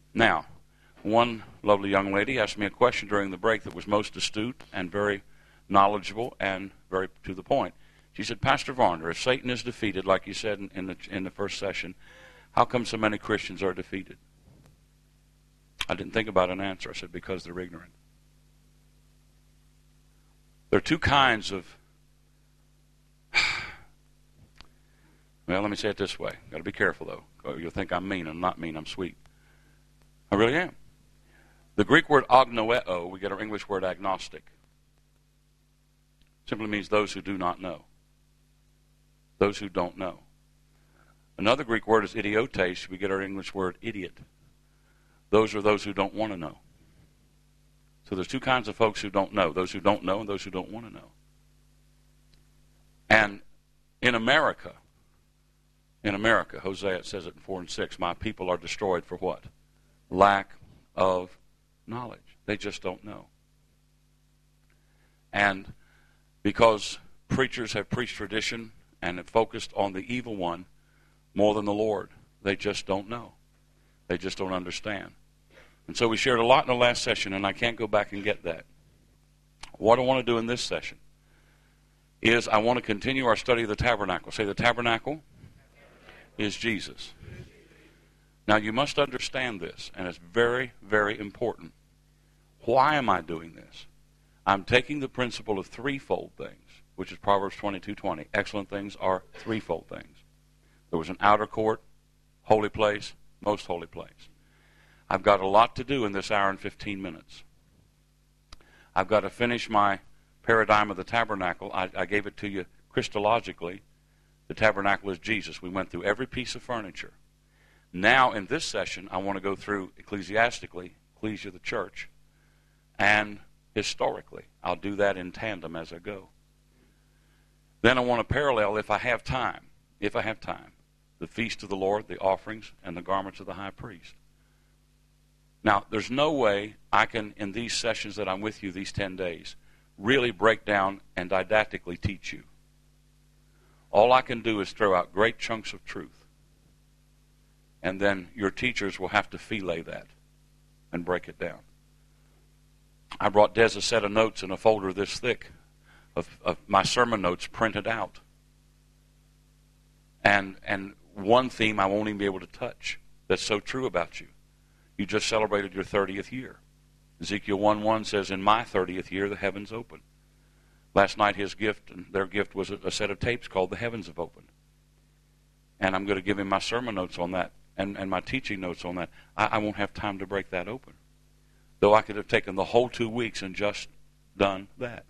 Now, one lovely young lady asked me a question during the break that was most astute and very knowledgeable and very to the point. She said, Pastor Varner, if Satan is defeated, like you said in the first session, how come so many Christians are defeated? I didn't think about an answer. I said, because they're ignorant. There are two kinds of, well, let me say it this way. Got to be careful, though. You'll think I'm mean. I'm not mean. I'm sweet. I really am. The Greek word agnoeo, we get our English word agnostic. Simply means those who do not know. Those who don't know. Another Greek word is idiotes. We get our English word idiot. Those are those who don't want to know. So there's two kinds of folks who don't know. Those who don't know and those who don't want to know. And in America, Hosea says it in 4 and 6, my people are destroyed for what? Lack of knowledge. They just don't know. And because preachers have preached tradition and have focused on the evil one more than the Lord, they just don't know. They just don't understand. And so we shared a lot in the last session, and I can't go back and get that. What I want to do in this session is I want to continue our study of the tabernacle. Say the tabernacle is Jesus. Now you must understand this, and it's very, very important. Why am I doing this? I'm taking the principle of threefold things, which is Proverbs 22:20. Excellent things are threefold things. There was an outer court, holy place, most holy place. I've got a lot to do in this hour and 15 minutes. I've got to finish my paradigm of the tabernacle. I gave it to you Christologically. The tabernacle is Jesus. We went through every piece of furniture. Now, in this session, I want to go through ecclesiastically, ecclesia, the church, and historically. I'll do that in tandem as I go. Then I want to parallel, if I have time, the feast of the Lord, the offerings, and the garments of the high priest. Now, there's no way I can, in these sessions that I'm with you, these 10 days, really break down and didactically teach you. All I can do is throw out great chunks of truth. And then your teachers will have to fillet that and break it down. I brought Des a set of notes in a folder this thick of my sermon notes printed out. And one theme I won't even be able to touch that's so true about you. You just celebrated your 30th year. Ezekiel 1:1 says, in my 30th year, the heavens opened. Last night, his gift, and their gift was a set of tapes called The Heavens Have Opened. And I'm going to give him my sermon notes on that and my teaching notes on that. I won't have time to break that open. Though I could have taken the whole 2 weeks and just done that.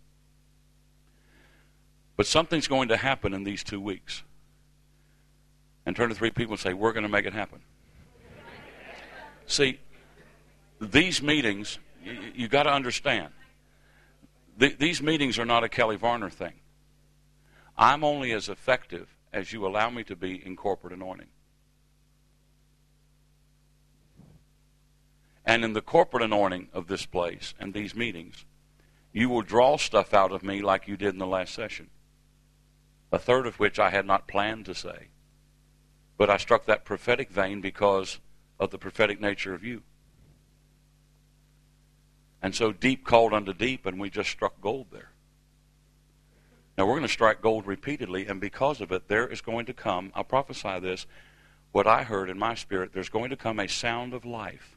But something's going to happen in these 2 weeks. And turn to 3 people and say, we're going to make it happen. See, these meetings, you got to understand, these meetings are not a Kelly Varner thing. I'm only as effective as you allow me to be in corporate anointing. And in the corporate anointing of this place and these meetings, you will draw stuff out of me like you did in the last session. A third of which I had not planned to say. But I struck that prophetic vein because of the prophetic nature of you. And so deep called unto deep, and we just struck gold there. Now we're going to strike gold repeatedly, and because of it, there is going to come, I'll prophesy this, what I heard in my spirit, there's going to come a sound of life.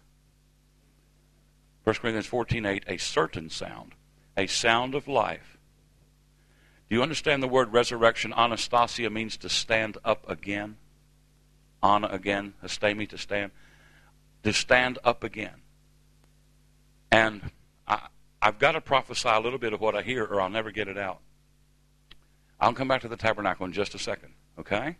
1 Corinthians 14:8, a certain sound, a sound of life. Do you understand the word resurrection? Anastasia means to stand up again. Ana again, hastemi, to stand. To stand up again. And I've got to prophesy a little bit of what I hear, or I'll never get it out. I'll come back to the tabernacle in just a second, okay?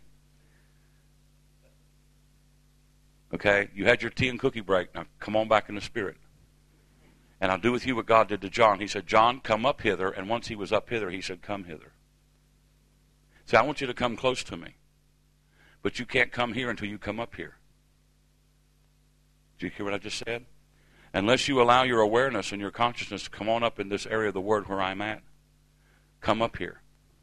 Okay, you had your tea and cookie break. Now come on back in the spirit. And I'll do with you what God did to John. He said, John, come up hither. And once he was up hither, he said, come hither. See, I want you to come close to me. But you can't come here until you come up here. Did you hear what I just said? Unless you allow your awareness and your consciousness to come on up in this area of the Word where I'm at, come up here.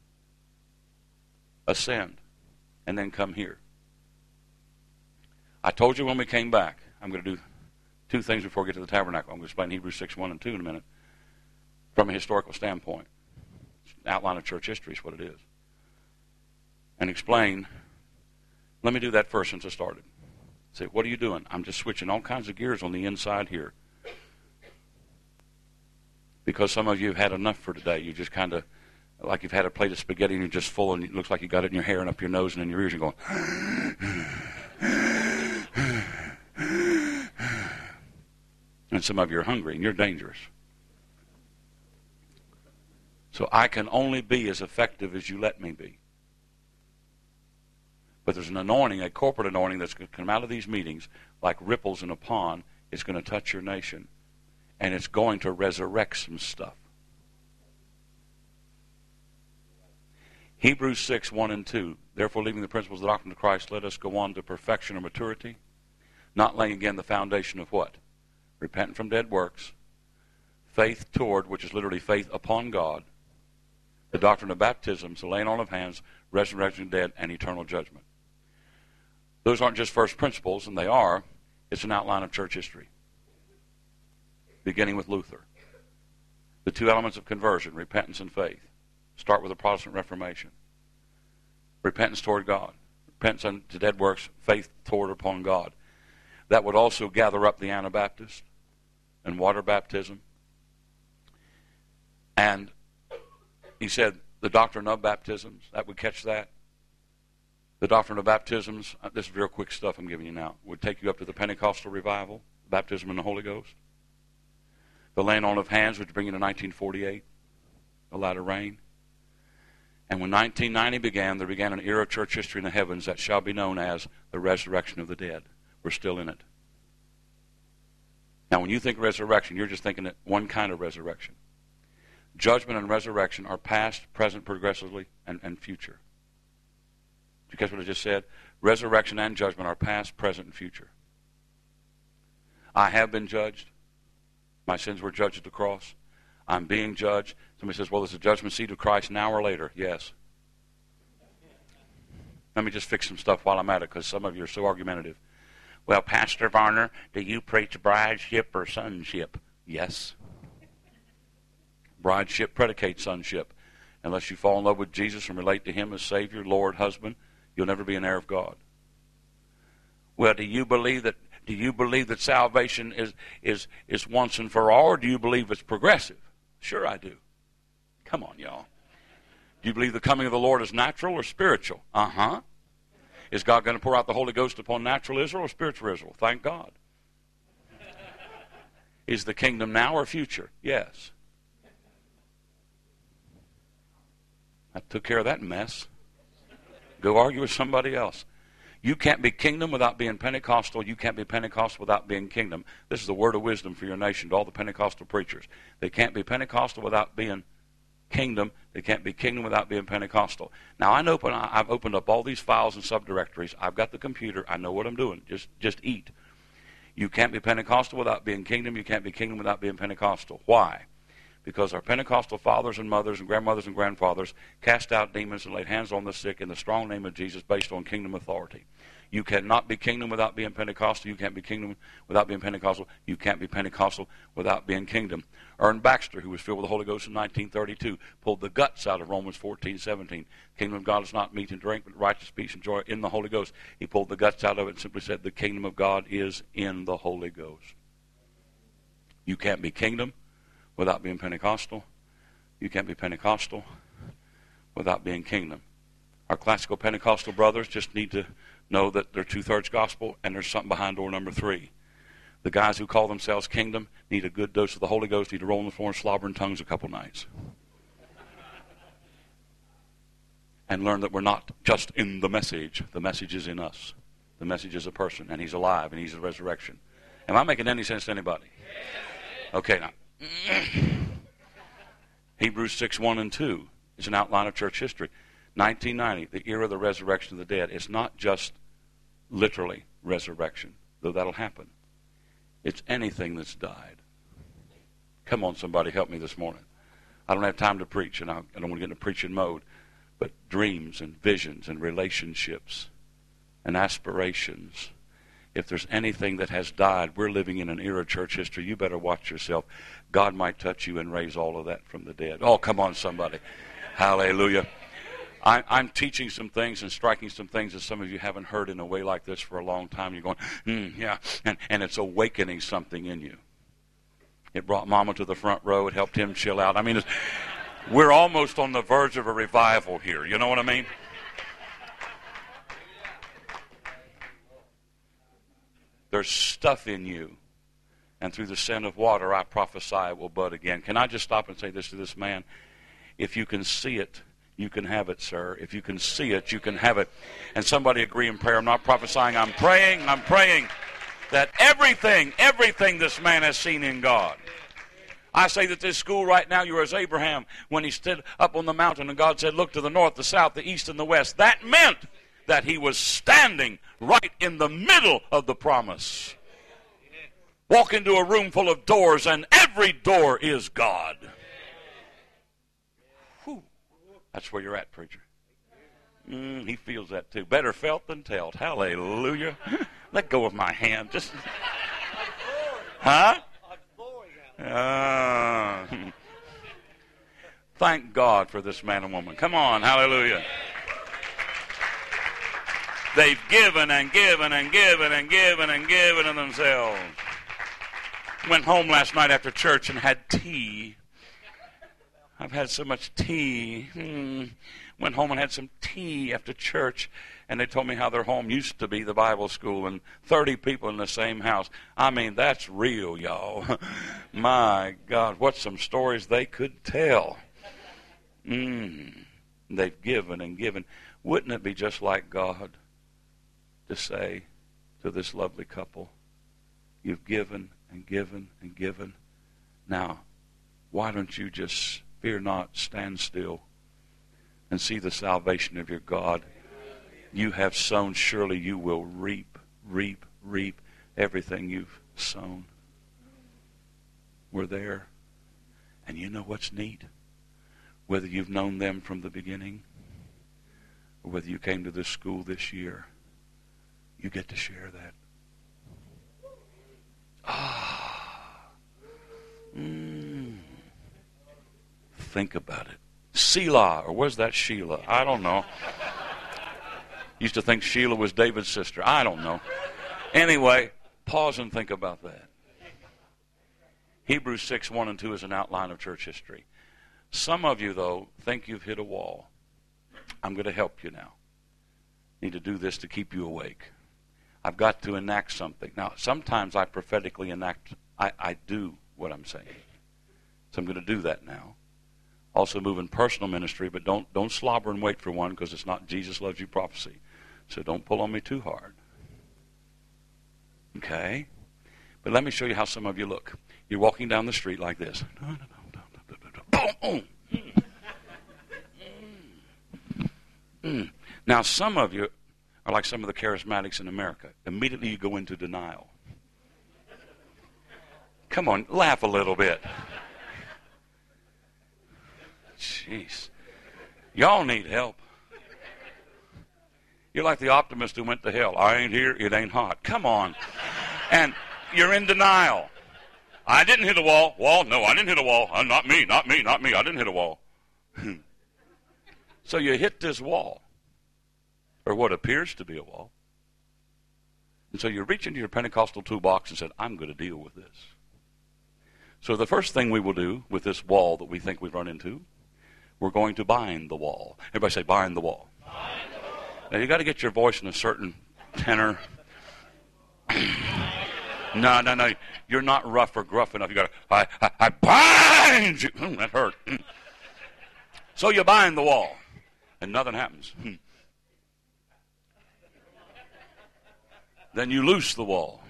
Ascend. And then come here. I told you when we came back, I'm going to do two things before we get to the tabernacle. I'm going to explain Hebrews 6, 1 and 2 in a minute. From a historical standpoint. It's an outline of church history is what it is. And explain. Let me do that first since I started. Say, what are you doing? I'm just switching all kinds of gears on the inside here. Because some of you have had enough for today. You just kind of, like you've had a plate of spaghetti and you're just full and it looks like you got it in your hair and up your nose and in your ears. You're going, and some of you are hungry and you're dangerous. So I can only be as effective as you let me be. But there's an anointing, a corporate anointing that's going to come out of these meetings like ripples in a pond. It's going to touch your nation. And it's going to resurrect some stuff. Hebrews 6, 1 and 2. Therefore, leaving the principles of the doctrine of Christ, let us go on to perfection or maturity. Not laying again the foundation of what? Repenting from dead works. Faith toward, which is literally faith upon God. The doctrine of baptisms, the laying on of hands, resurrection of the dead, and eternal judgment. Those aren't just first principles, and they are. It's an outline of church history. Beginning with Luther. The two elements of conversion, repentance and faith. Start with the Protestant Reformation. Repentance toward God. Repentance unto dead works, faith toward upon God. That would also gather up the Anabaptist and water baptism. And he said the doctrine of baptisms, that would catch that. The doctrine of baptisms, this is real quick stuff I'm giving you now, would take you up to the Pentecostal revival, baptism in the Holy Ghost. The laying on of hands would bring you to 1948, the latter rain. And when 1990 began, there began an era of church history in the heavens that shall be known as the resurrection of the dead. We're still in it. Now, when you think resurrection, you're just thinking that one kind of resurrection. Judgment and resurrection are past, present, progressively, and future. Did you catch what I just said? Resurrection and judgment are past, present, and future. I have been judged. My sins were judged at the cross. I'm being judged. Somebody says, well, is the judgment seat of Christ now or later? Yes. Let me just fix some stuff while I'm at it, because some of you are so argumentative. Well, Pastor Varner, do you preach brideship or sonship? Yes. Brideship predicates sonship. Unless you fall in love with Jesus and relate to Him as Savior, Lord, husband, you'll never be an heir of God. Well, do you believe that salvation is once and for all, or do you believe it's progressive? Sure I do. Come on, y'all. Do you believe the coming of the Lord is natural or spiritual? Uh-huh. Is God going to pour out the Holy Ghost upon natural Israel or spiritual Israel? Thank God. Is the kingdom now or future? Yes. I took care of that mess. Go argue with somebody else. You can't be kingdom without being Pentecostal. You can't be Pentecostal without being kingdom. This is the word of wisdom for your nation, to all the Pentecostal preachers. They can't be Pentecostal without being kingdom. They can't be kingdom without being Pentecostal. Now, I've opened up all these files and subdirectories. I've got the computer. I know what I'm doing. Just eat. You can't be Pentecostal without being kingdom. You can't be kingdom without being Pentecostal. Why? Because our Pentecostal fathers and mothers and grandmothers and grandfathers cast out demons and laid hands on the sick in the strong name of Jesus based on kingdom authority. You cannot be kingdom without being Pentecostal. You can't be kingdom without being Pentecostal. You can't be Pentecostal without being kingdom. Ern Baxter, who was filled with the Holy Ghost in 1932, pulled the guts out of Romans 14:17. Kingdom of God is not meat and drink, but righteous, peace, and joy in the Holy Ghost. He pulled the guts out of it and simply said, the kingdom of God is in the Holy Ghost. You can't be kingdom without being Pentecostal. You can't be Pentecostal without being kingdom. Our classical Pentecostal brothers just need to know that they're 2/3 gospel and there's something behind door number 3. The guys who call themselves kingdom need a good dose of the Holy Ghost, need to roll on the floor and slobber in tongues a couple nights. And learn that we're not just in the message is in us. The message is a person, and He's alive, and He's the resurrection. Am I making any sense to anybody? Okay, now. Hebrews 6, 1 and 2 is an outline of church history. 1990, the era of the resurrection of the dead. It's not just literally resurrection, though that'll happen. It's anything that's died. Come on, somebody, help me this morning. I don't have time to preach, and I don't want to get into preaching mode, but dreams and visions and relationships and aspirations if there's anything that has died, we're living in an era of church history. You better watch yourself. God might touch you and raise all of that from the dead. Oh, come on, somebody. Hallelujah. I'm teaching some things and striking some things that some of you haven't heard in a way like this for a long time. You're going, yeah, and it's awakening something in you. It brought Mama to the front row. It helped him chill out. I mean, we're almost on the verge of a revival here. You know what I mean? There's stuff in you. And through the scent of water, I prophesy it will bud again. Can I just stop and say this to this man? If you can see it, you can have it, sir. If you can see it, you can have it. And somebody agree in prayer. I'm not prophesying. I'm praying that everything this man has seen in God. I say that this school right now, you're as Abraham when he stood up on the mountain and God said, look to the north, the south, the east, and the west. That meant that he was standing right in the middle of the promise. Walk into a room full of doors, and every door is God. Whew. That's where you're at, preacher. He feels that too. Better felt than told. Hallelujah. Let go of my hand. Just, huh? Thank God for this man and woman. Come on, hallelujah. They've given and given and given and given and given of themselves. Went home last night after church and had tea. I've had so much tea. Went home and had some tea after church, and they told me how their home used to be the Bible school, and 30 people in the same house. I mean, that's real, y'all. My God, what some stories they could tell. They've given and given. Wouldn't it be just like God to say to this lovely couple, you've given and given and given. Now, why don't you just fear not, stand still, and see the salvation of your God? You have sown, surely you will reap everything you've sown. We're there. And you know what's neat? Whether you've known them from the beginning, or whether you came to this school this year, you get to share that. Think about it. Selah, or was that Sheila? I don't know. Used to think Sheila was David's sister. I don't know. Anyway, pause and think about that. Hebrews 6, 1 and 2 is an outline of church history. Some of you, though, think you've hit a wall. I'm going to help you now. Need to do this to keep you awake. I've got to enact something. Now, sometimes I prophetically enact, I do what I'm saying. So I'm going to do that now. Also move in personal ministry, but don't slobber and wait for one, because it's not Jesus loves you prophecy. So don't pull on me too hard. Okay? But let me show you how some of you look. You're walking down the street like this. Now, some of you are like some of the charismatics in America. Immediately you go into denial. Come on, laugh a little bit. Jeez. Y'all need help. You're like the optimist who went to hell. I ain't here, it ain't hot. Come on. And you're in denial. I didn't hit a wall. Wall? No, I didn't hit a wall. Not me. I didn't hit a wall. So you hit this wall, or what appears to be a wall. And so you reach into your Pentecostal toolbox and said, I'm going to deal with this. So the first thing we will do with this wall that we think we've run into, we're going to bind the wall. Everybody say, bind the wall. Bind the wall. Now you got to get your voice in a certain tenor. No. You're not rough or gruff enough. You got to, I bind you. That hurt. So you bind the wall, and nothing happens. Then you loose the wall,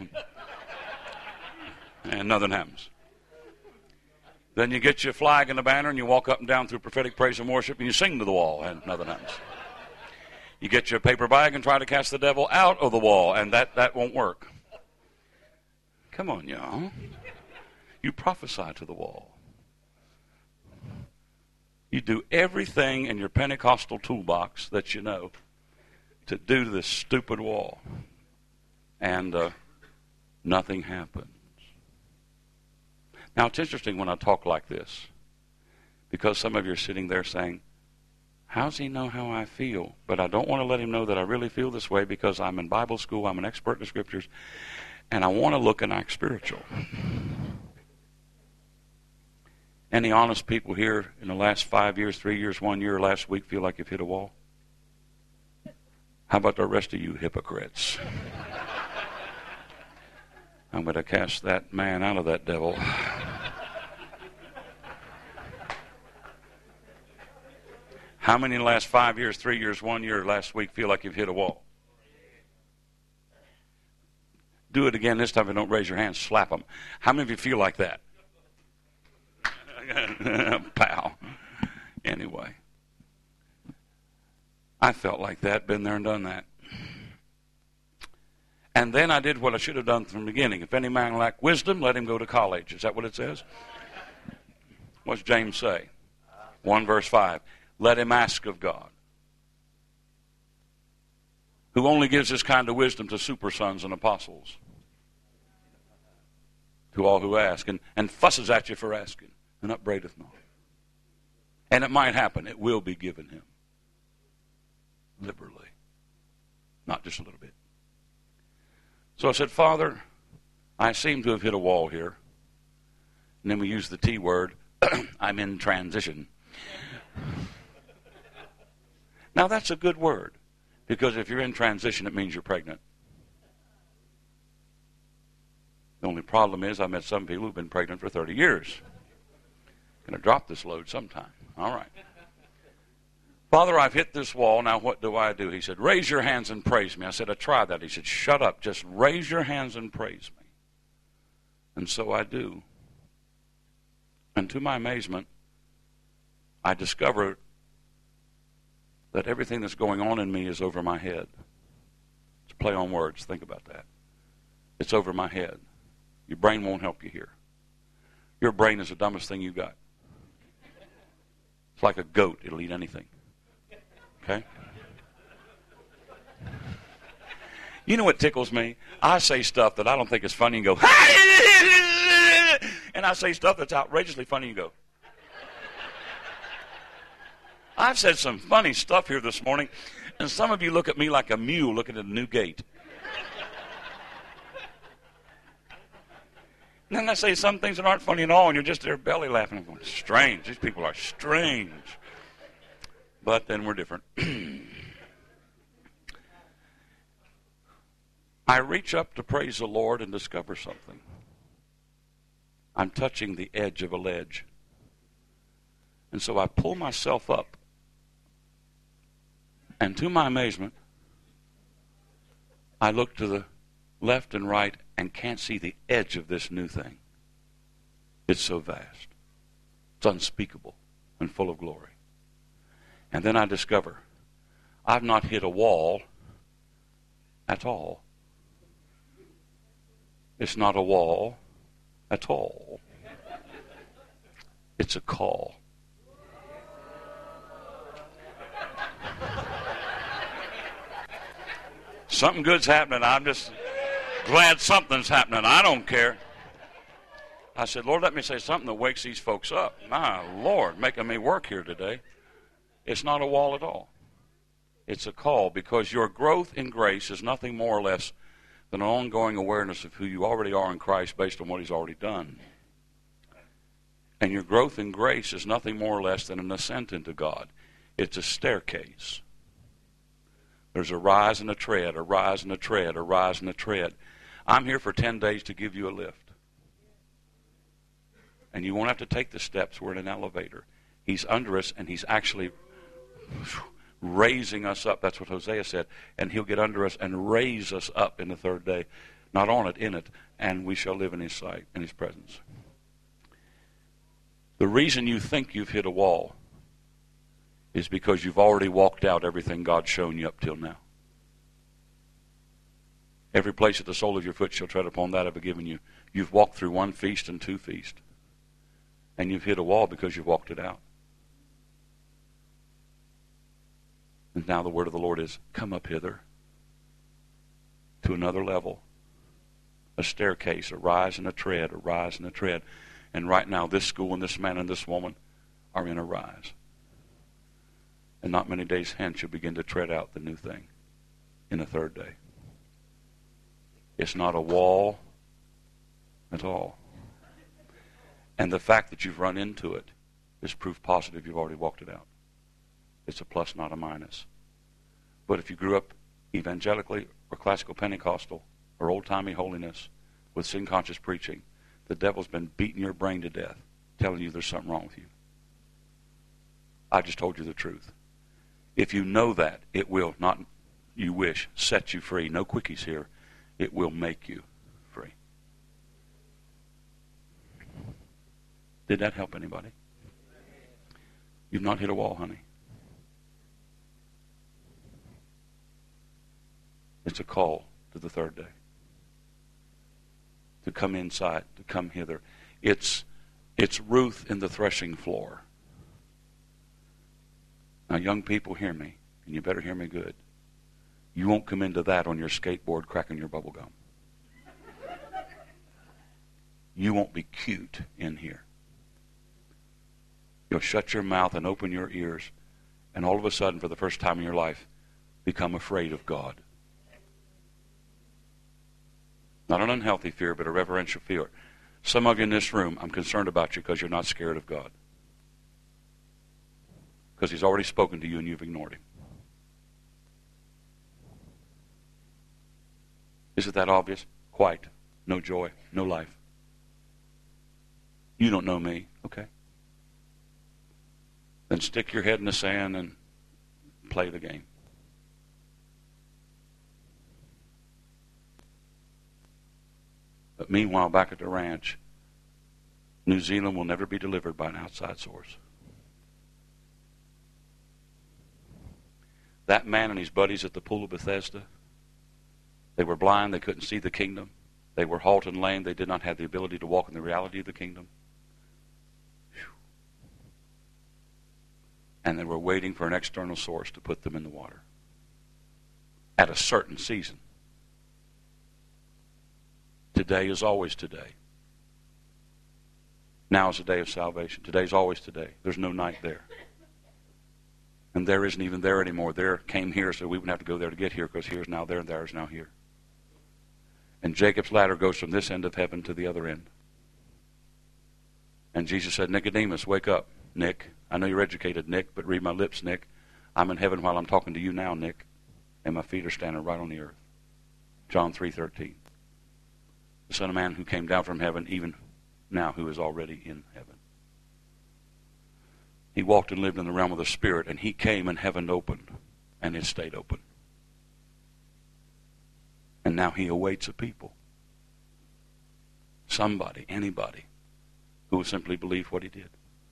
and nothing happens. Then you get your flag and a banner, and you walk up and down through prophetic praise and worship, and you sing to the wall, and nothing happens. You get your paper bag and try to cast the devil out of the wall, and that won't work. Come on, y'all. You prophesy to the wall. You do everything in your Pentecostal toolbox that you know to do to this stupid wall. and nothing happens. Now, it's interesting when I talk like this, because some of you are sitting there saying, how does he know how I feel? But I don't want to let him know that I really feel this way, because I'm in Bible school, I'm an expert in the Scriptures, and I want to look and act spiritual. Any honest people here in the last 5 years, 3 years, 1 year, last week feel like you've hit a wall? How about the rest of you hypocrites? I'm going to cast that man out of that devil. How many in the last 5 years, 3 years, 1 year, last week feel like you've hit a wall? Do it again this time and don't raise your hands. Slap them. How many of you feel like that? Pow. Anyway. I felt like that, been there and done that. And then I did what I should have done from the beginning. If any man lack wisdom, let him go to college. Is that what it says? What's James say? 1 verse 5. Let him ask of God, who only gives this kind of wisdom to super sons and apostles, to all who ask, and fusses at you for asking, and upbraideth not. And it might happen. It will be given him liberally, not just a little bit. So I said, Father, I seem to have hit a wall here. And then we use the T word, I'm in transition. Now that's a good word, because if you're in transition, it means you're pregnant. The only problem is I met some people who've been pregnant for 30 years. Going to drop this load sometime. All right. Father, I've hit this wall. Now what do I do? He said, raise your hands and praise me. I said, I tried that. He said, shut up. Just raise your hands and praise me. And so I do. And to my amazement, I discovered that everything that's going on in me is over my head. It's a play on words. Think about that. It's over my head. Your brain won't help you here. Your brain is the dumbest thing you got. It's like a goat. It'll eat anything. Okay? You know what tickles me? I say stuff that I don't think is funny and go, and I say stuff that's outrageously funny and go. I've said some funny stuff here this morning, and some of you look at me like a mule looking at a new gate. And then I say some things that aren't funny at all, and you're just there belly laughing. I'm going, strange. These people are strange. But then we're different. I reach up to praise the Lord and discover something. I'm touching the edge of a ledge. And so I pull myself up. And to my amazement, I look to the left and right and can't see the edge of this new thing. It's so vast. It's unspeakable and full of glory. And then I discover I've not hit a wall at all. It's not a wall at all. It's a call. Something good's happening. I'm just glad something's happening. I don't care. I said, Lord, let me say something that wakes these folks up. My Lord, making me work here today. It's not a wall at all. It's a call, because your growth in grace is nothing more or less than an ongoing awareness of who you already are in Christ based on what He's already done. And your growth in grace is nothing more or less than an ascent into God. It's a staircase. There's a rise and a tread, a rise and a tread, a rise and a tread. I'm here for 10 days to give you a lift. And you won't have to take the steps. We're in an elevator. He's under us, and He's actually raising us up. That's what Hosea said. And He'll get under us and raise us up in the third day. Not on it, in it. And we shall live in His sight, in His presence. The reason you think you've hit a wall is because you've already walked out everything God's shown you up till now. Every place that the sole of your foot shall tread upon, that I've given you. You've walked through one feast and two feasts. And you've hit a wall because you've walked it out. And now the word of the Lord is, come up hither to another level. a staircase, a rise and a tread, a rise and a tread. And right now, this school and this man and this woman are in a rise. And not many days hence, you'll begin to tread out the new thing in the third day. It's not a wall at all. And the fact that you've run into it is proof positive you've already walked it out. It's a plus, not a minus. But if you grew up evangelically or classical Pentecostal or old-timey holiness with sin-conscious preaching, the devil's been beating your brain to death, telling you there's something wrong with you. I just told you the truth. If you know that, it will not, you wish, set you free. No quickies here. It will make you free. Did that help anybody? You've not hit a wall, honey. It's a call to the third day. To come inside, to come hither. It's Ruth in the threshing floor. Now, young people, hear me, and you better hear me good. You won't come into that on your skateboard cracking your bubble gum. You won't be cute in here. You'll shut your mouth and open your ears, and all of a sudden, for the first time in your life, become afraid of God. Not an unhealthy fear, but a reverential fear. Some of you in this room, I'm concerned about you because you're not scared of God. Because He's already spoken to you and you've ignored Him. Is it that obvious? Quite. No joy, no life. You don't know me, okay? Then stick your head in the sand and play the game. But meanwhile, back at the ranch, New Zealand will never be delivered by an outside source. That man and his buddies at the pool of Bethesda, they were blind, they couldn't see the kingdom. They were halt and lame, they did not have the ability to walk in the reality of the kingdom. Whew. And they were waiting for an external source to put them in the water. At a certain season. Today is always today. Now is the day of salvation. Today is always today. There's no night there. And there isn't even there anymore. There came here, so we wouldn't have to go there to get here, because here is now there and there is now here. And Jacob's ladder goes from this end of heaven to the other end. And Jesus said, Nicodemus, wake up, Nick. I know you're educated, Nick, but read my lips, Nick. I'm in heaven while I'm talking to you now, Nick. And my feet are standing right on the earth. John 3:13. The Son of Man who came down from heaven, even now who is already in heaven. He walked and lived in the realm of the Spirit, and He came and heaven opened, and it stayed open. And now He awaits a people. Somebody, anybody, who will simply believe what He did.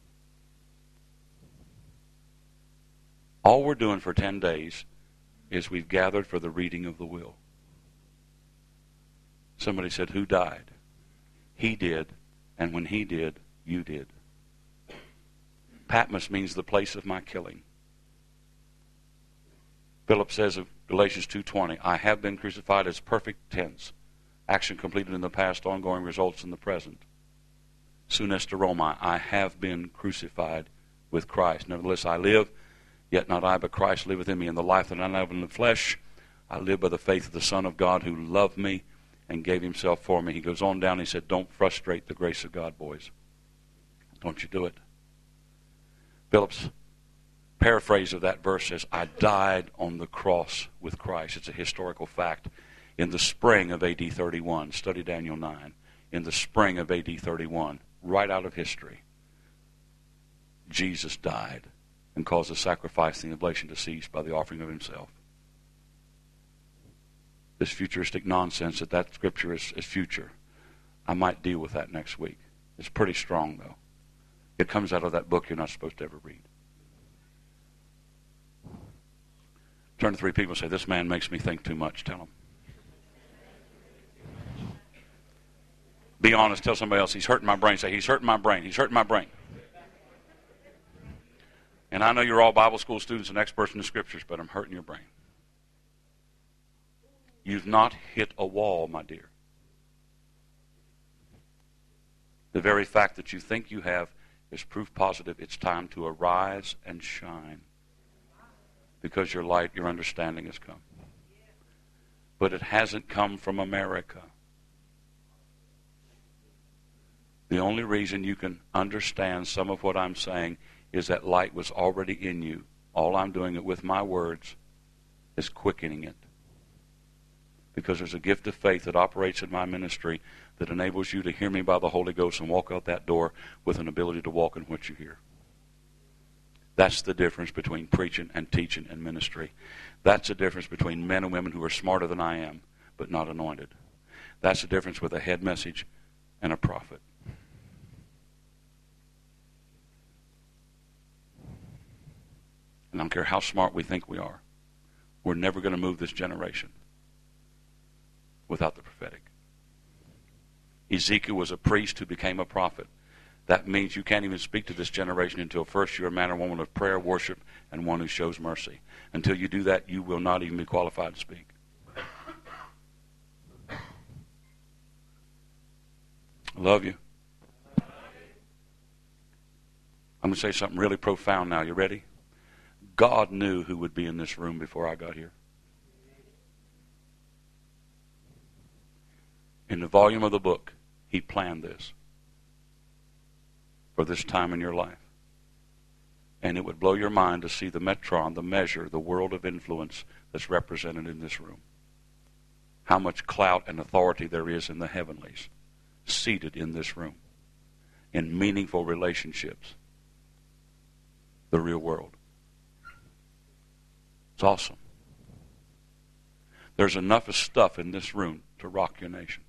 All we're doing for 10 days is we've gathered for the reading of the will. Somebody said, who died? He did, and when He did, you did. Patmos means the place of my killing. Philip says of Galatians 2:20, I have been crucified as perfect tense. Action completed in the past, ongoing results in the present. Sunesteromai, I have been crucified with Christ. Nevertheless, I live, yet not I, but Christ liveth in me. In the life that I live in the flesh, I live by the faith of the Son of God who loved me and gave Himself for me. He goes on down and he said, don't frustrate the grace of God, boys. Don't you do it. Philip's paraphrase of that verse says, I died on the cross with Christ. It's a historical fact. In the spring of AD 31, study Daniel 9, in the spring of AD 31, right out of history, Jesus died and caused the sacrifice and the oblation to cease by the offering of Himself. This futuristic nonsense that scripture is future. I might deal with that next week. It's pretty strong, though. It comes out of that book you're not supposed to ever read. Turn to 3 people and say, this man makes me think too much. Tell them. Be honest. Tell somebody else, he's hurting my brain. Say, he's hurting my brain. He's hurting my brain. And I know you're all Bible school students and experts in the scriptures, but I'm hurting your brain. You've not hit a wall, my dear. The very fact that you think you have is proof positive it's time to arise and shine. Because your light, your understanding has come. But it hasn't come from America. The only reason you can understand some of what I'm saying is that light was already in you. All I'm doing it with my words is quickening it. Because there's a gift of faith that operates in my ministry that enables you to hear me by the Holy Ghost and walk out that door with an ability to walk in what you hear. That's the difference between preaching and teaching and ministry. That's the difference between men and women who are smarter than I am, but not anointed. That's the difference with a head message and a prophet. And I don't care how smart we think we are, we're never going to move this generation without the prophetic. Ezekiel was a priest who became a prophet. That means you can't even speak to this generation until first you're a man or woman of prayer, worship, and one who shows mercy. Until you do that, you will not even be qualified to speak. I love you. I'm going to say something really profound now. You ready? God knew who would be in this room before I got here. In the volume of the book, He planned this for this time in your life. And it would blow your mind to see the metron, the measure, the world of influence that's represented in this room. How much clout and authority there is in the heavenlies seated in this room. In meaningful relationships. The real world. It's awesome. There's enough of stuff in this room to rock your nation.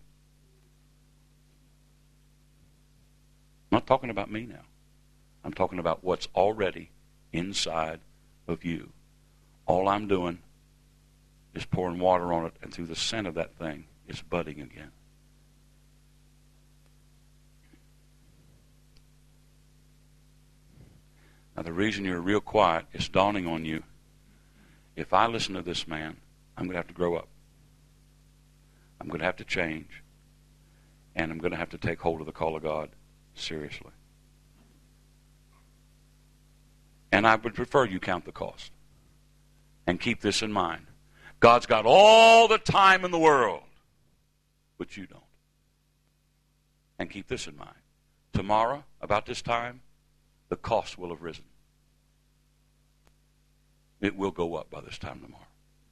I'm not talking about me now. I'm talking about what's already inside of you. All I'm doing is pouring water on it, and through the scent of that thing, it's budding again. Now, the reason you're real quiet is dawning on you. If I listen to this man, I'm going to have to grow up. I'm going to have to change. And I'm going to have to take hold of the call of God seriously. And I would prefer you count the cost. And keep this in mind. God's got all the time in the world, but you don't. And keep this in mind. Tomorrow, about this time, the cost will have risen. It will go up by this time tomorrow.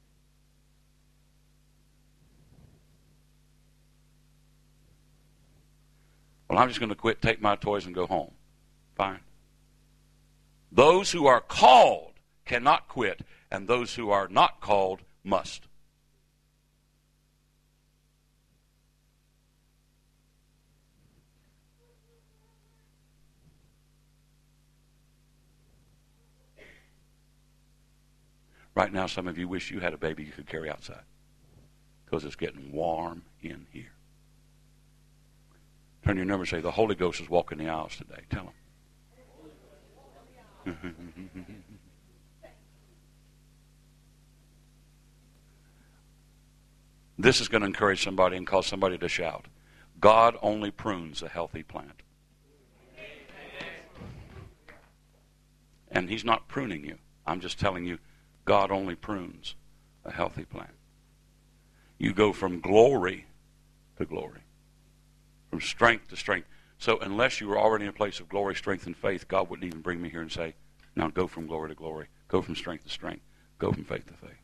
Well, I'm just going to quit, take my toys, and go home. Fine. Those who are called cannot quit, and those who are not called must. Right now, some of you wish you had a baby you could carry outside because it's getting warm in here. Turn your number and say, the Holy Ghost is walking the aisles today. Tell them. This is going to encourage somebody and cause somebody to shout. God only prunes a healthy plant. And He's not pruning you. I'm just telling you, God only prunes a healthy plant. You go from glory to glory. From strength to strength. So unless you were already in a place of glory, strength, and faith, God wouldn't even bring me here and say, now go from glory to glory. Go from strength to strength. Go from faith to faith.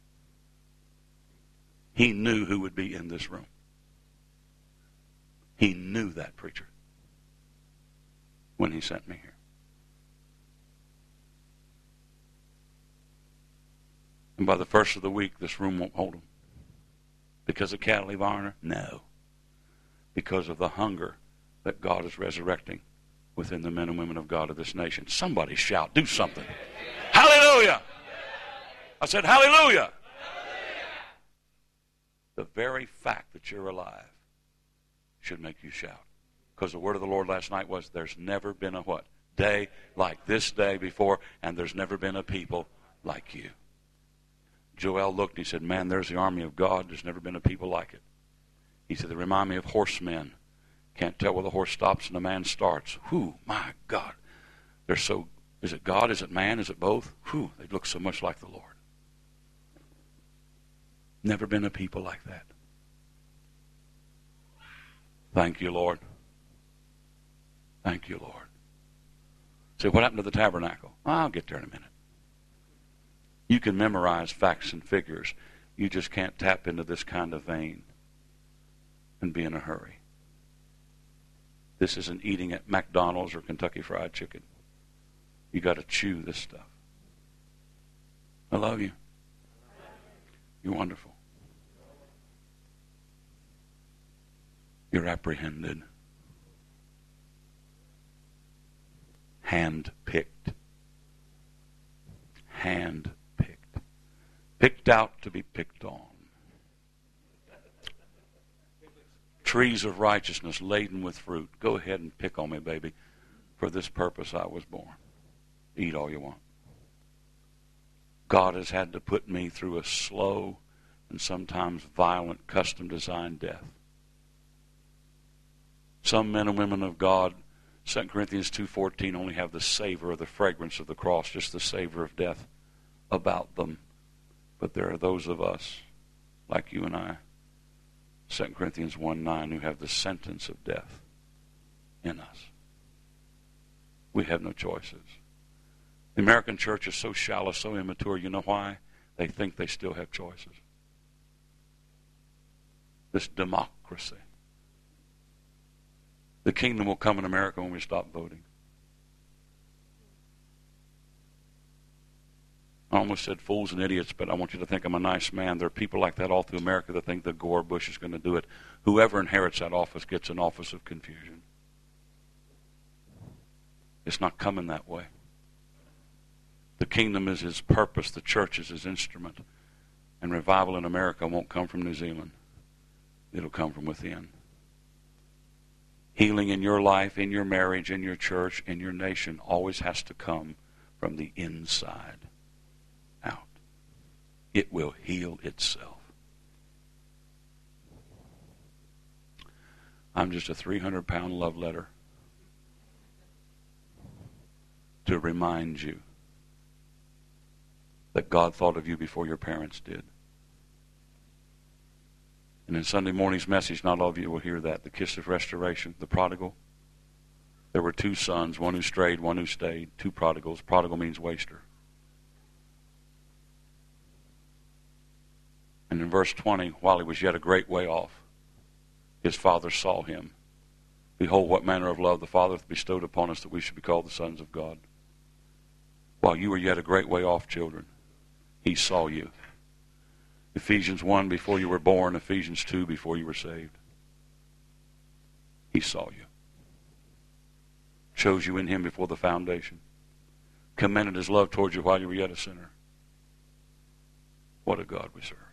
He knew who would be in this room. He knew that, preacher, when He sent me here. And by the first of the week, this room won't hold them. Because of Cataly Varner? No. Because of the hunger that God is resurrecting within the men and women of God of this nation. Somebody shout. Do something. Hallelujah! I said hallelujah! The very fact that you're alive should make you shout. Because the word of the Lord last night was, there's never been a what? Day like this day before, and there's never been a people like you. Joel looked and he said, man, there's the army of God. There's never been a people like it. He said, they remind me of horsemen Can't tell where the horse stops and the man starts. Whew, my God. They're so, is it God? Is it man? Is it both? Whew, they look so much like the Lord. Never been a people like that. Thank you, Lord. Thank you, Lord. Say, what happened to the tabernacle? I'll get there in a minute. You can memorize facts and figures. You just can't tap into this kind of vein and be in a hurry. This isn't eating at McDonald's or Kentucky Fried Chicken. You got to chew this stuff. I love you. You're wonderful. You're apprehended. Hand-picked. Hand-picked. Picked out to be picked on. Trees of righteousness laden with fruit. Go ahead and pick on me, baby. For this purpose I was born. Eat all you want. God has had to put me through a slow and sometimes violent custom-designed death. Some men and women of God, 2 Corinthians 2:14, only have the savor or the fragrance of the cross, just the savor of death about them. But there are those of us, like you and I, 2 Corinthians 1:9, who have the sentence of death in us. We have no choices. The American church is so shallow, so immature. You know why? They think they still have choices. This democracy. The kingdom will come in America when we stop voting. I almost said fools and idiots, but I want you to think I'm a nice man. There are people like that all through America that think that Gore Bush is going to do it. Whoever inherits that office gets an office of confusion. It's not coming that way. The kingdom is his purpose. The church is his instrument. And revival in America won't come from New Zealand. It'll come from within. Healing in your life, in your marriage, in your church, in your nation always has to come from the inside out. It will heal itself. I'm just a 300-pound love letter to remind you that God thought of you before your parents did. And in Sunday morning's message, not all of you will hear that. The kiss of restoration, the prodigal. There were two sons, one who strayed, one who stayed, two prodigals. Prodigal means waster. And in verse 20, while he was yet a great way off, his father saw him. Behold, what manner of love the Father hath bestowed upon us, that we should be called the sons of God. While you were yet a great way off, children, he saw you. Ephesians 1, before you were born. Ephesians 2, before you were saved. He saw you. Chose you in him before the foundation. Commended his love towards you while you were yet a sinner. What a God we serve.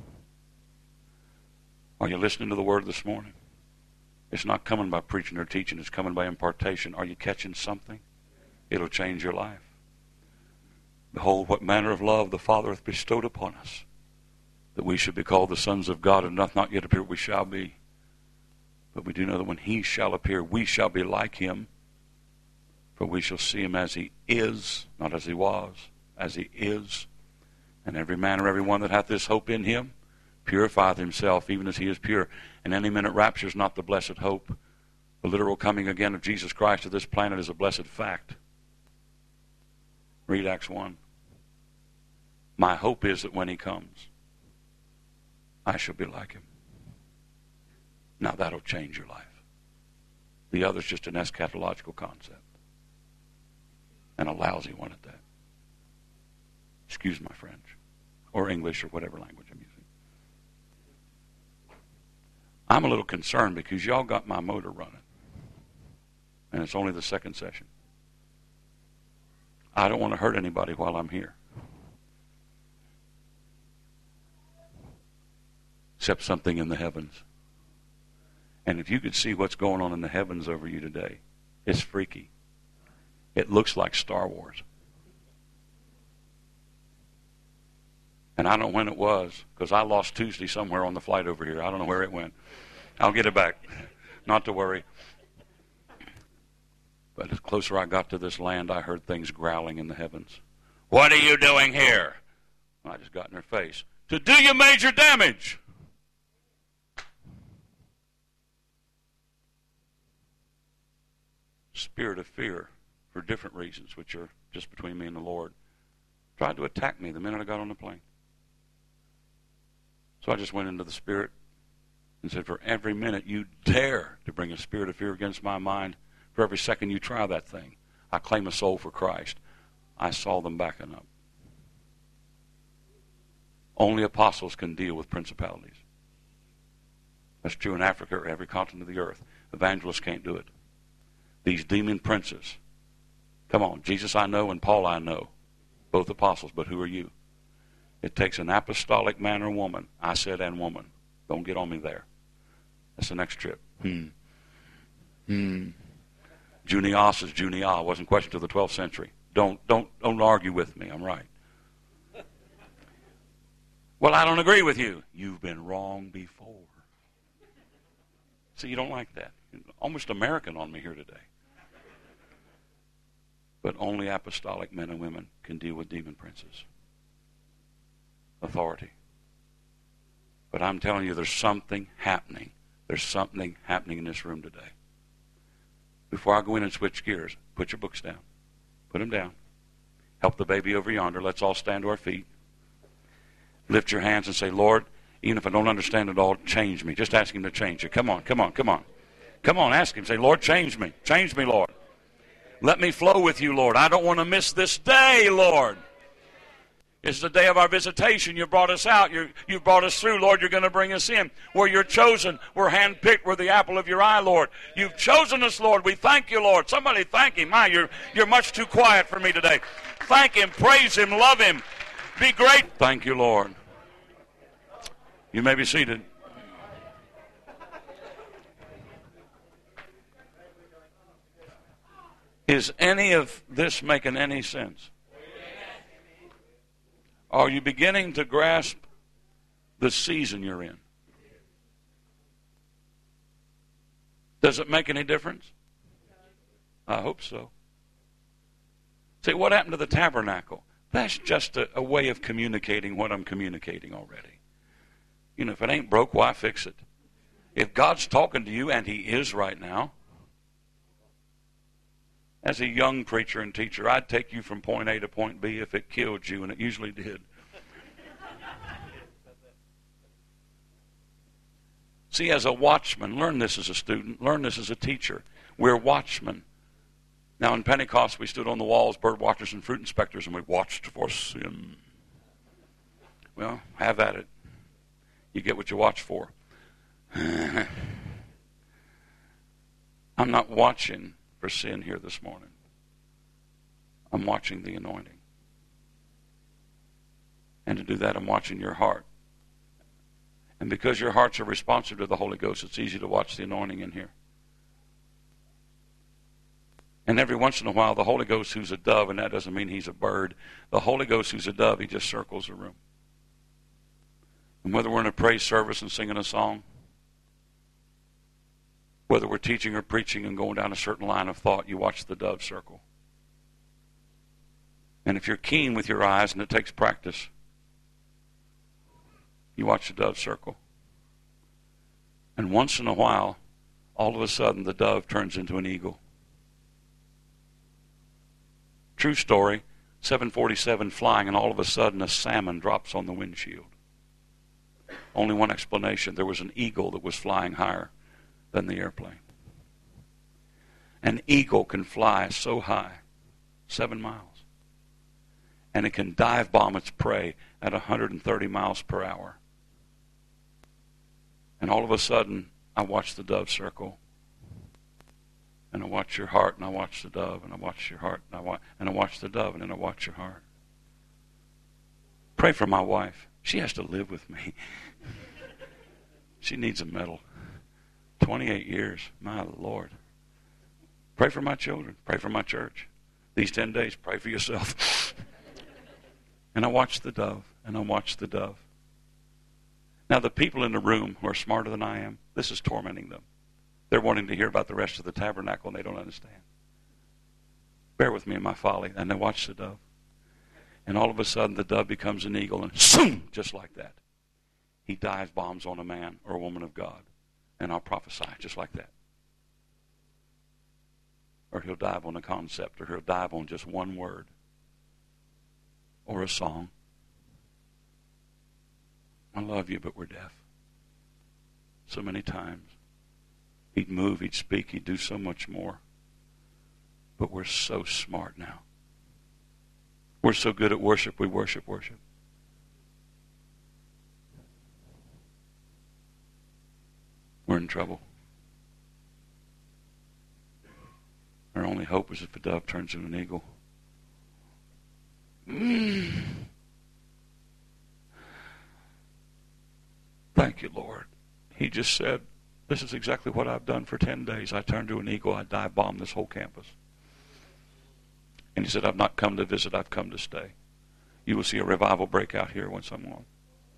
Are you listening to the word this morning? It's not coming by preaching or teaching. It's coming by impartation. Are you catching something? It'll change your life. Behold, what manner of love the Father hath bestowed upon us, that we should be called the sons of God, and doth not yet appear what we shall be. But we do know that when he shall appear, we shall be like him, for we shall see him as he is, not as he was, as he is. And every man or every one that hath this hope in him purifieth himself, even as he is pure. And any minute rapture is not the blessed hope. The literal coming again of Jesus Christ to this planet is a blessed fact. Read Acts 1. My hope is that when he comes, I shall be like him. Now that'll change your life. The other's just an eschatological concept. And a lousy one at that. Excuse my French. Or English or whatever language I'm using. I'm a little concerned because y'all got my motor running. And it's only the second session. I don't want to hurt anybody while I'm here. Except something in the heavens. And if you could see what's going on in the heavens over you today, it's freaky. It looks like Star Wars. And I don't know when it was, because I lost Tuesday somewhere on the flight over here. I don't know where it went. I'll get it back. Not to worry. But the closer I got to this land, I heard things growling in the heavens. What are you doing here? I just got in their face. To do you major damage. Spirit of fear, for different reasons, which are just between me and the Lord, tried to attack me the minute I got on the plane. So I just went into the Spirit and said, for every minute you dare to bring a spirit of fear against my mind, for every second you try that thing, I claim a soul for Christ. I saw them backing up. Only apostles can deal with principalities. That's true in Africa or every continent of the earth. Evangelists can't do it. These demon princes. Come on, Jesus I know and Paul I know. Both apostles, but who are you? It takes an apostolic man or woman. I said and woman. Don't get on me there. That's the next trip. Junias is Junia. Wasn't questioned till the 12th century. Don't argue with me. I'm right. Well, I don't agree with you. You've been wrong before. See, you don't like that. Almost American on me here today. But only apostolic men and women can deal with demon princes. Authority. But I'm telling you, there's something happening. There's something happening in this room today. Before I go in and switch gears, put your books down. Put them down. Help the baby over yonder. Let's all stand to our feet. Lift your hands and say, Lord, even if I don't understand it all, change me. Just ask him to change you. Come on, come on, come on. Come on, ask him. Say, Lord, change me. Change me, Lord. Let me flow with you, Lord. I don't want to miss this day, Lord. It's the day of our visitation. You brought us out. You've brought us through, Lord. You're going to bring us in. We're your chosen. We're handpicked. We're the apple of your eye, Lord. You've chosen us, Lord. We thank you, Lord. Somebody thank him. You're much too quiet for me today. Thank him. Praise him. Love him. Be great. Thank you, Lord. You may be seated. Is any of this making any sense? Are you beginning to grasp the season you're in? Does it make any difference? I hope so. See, what happened to the tabernacle? That's just a way of communicating what I'm communicating already. You know, if it ain't broke, why fix it? If God's talking to you, and he is right now, as a young preacher and teacher, I'd take you from point A to point B if it killed you, and it usually did. See, as a watchman, learn this as a student, learn this as a teacher. We're watchmen. Now, in Pentecost, we stood on the walls, bird watchers and fruit inspectors, and we watched for sin. Well, have at it. You get what you watch for. I'm not watching for sin here this morning. I'm watching the anointing. And to do that, I'm watching your heart. And because your hearts are responsive to the Holy Ghost, it's easy to watch the anointing in here. And every once in a while, the Holy Ghost, who's a dove, and that doesn't mean he's a bird, the Holy Ghost, who's a dove, he just circles the room. And whether we're in a praise service and singing a song, whether we're teaching or preaching and going down a certain line of thought, you watch the dove circle. And if you're keen with your eyes, and it takes practice, you watch the dove circle. And once in a while, all of a sudden, the dove turns into an eagle. True story, 747 flying, and all of a sudden a salmon drops on the windshield. Only one explanation. There was an eagle that was flying higher than the airplane. An eagle can fly so high, 7 miles. And it can dive bomb its prey at 130 miles per hour. And all of a sudden, I watch the dove circle. And I watch your heart, and I watch the dove, and I watch your heart, and I watch the dove, and then I watch your heart. Pray for my wife. She has to live with me. She needs a medal. 28 years, my Lord. Pray for my children. Pray for my church. These 10 days, pray for yourself. And I watch the dove, and I watch the dove. Now, the people in the room who are smarter than I am, this is tormenting them. They're wanting to hear about the rest of the tabernacle, and they don't understand. Bear with me in my folly. And they watch the dove. And all of a sudden, the dove becomes an eagle, and zoom, just like that, he dive bombs on a man or a woman of God. And I'll prophesy just like that. Or he'll dive on a concept, or he'll dive on just one word, or a song. I love you, but we're deaf. So many times. He'd move, he'd speak, he'd do so much more. But we're so smart now. We're so good at worship, we worship. We're in trouble. Our only hope is if a dove turns into an eagle. Thank you, Lord. He just said, this is exactly what I've done for 10 days. I turned to an eagle, I dive bombed this whole campus. And he said, I've not come to visit, I've come to stay. You will see a revival break out here once I'm on.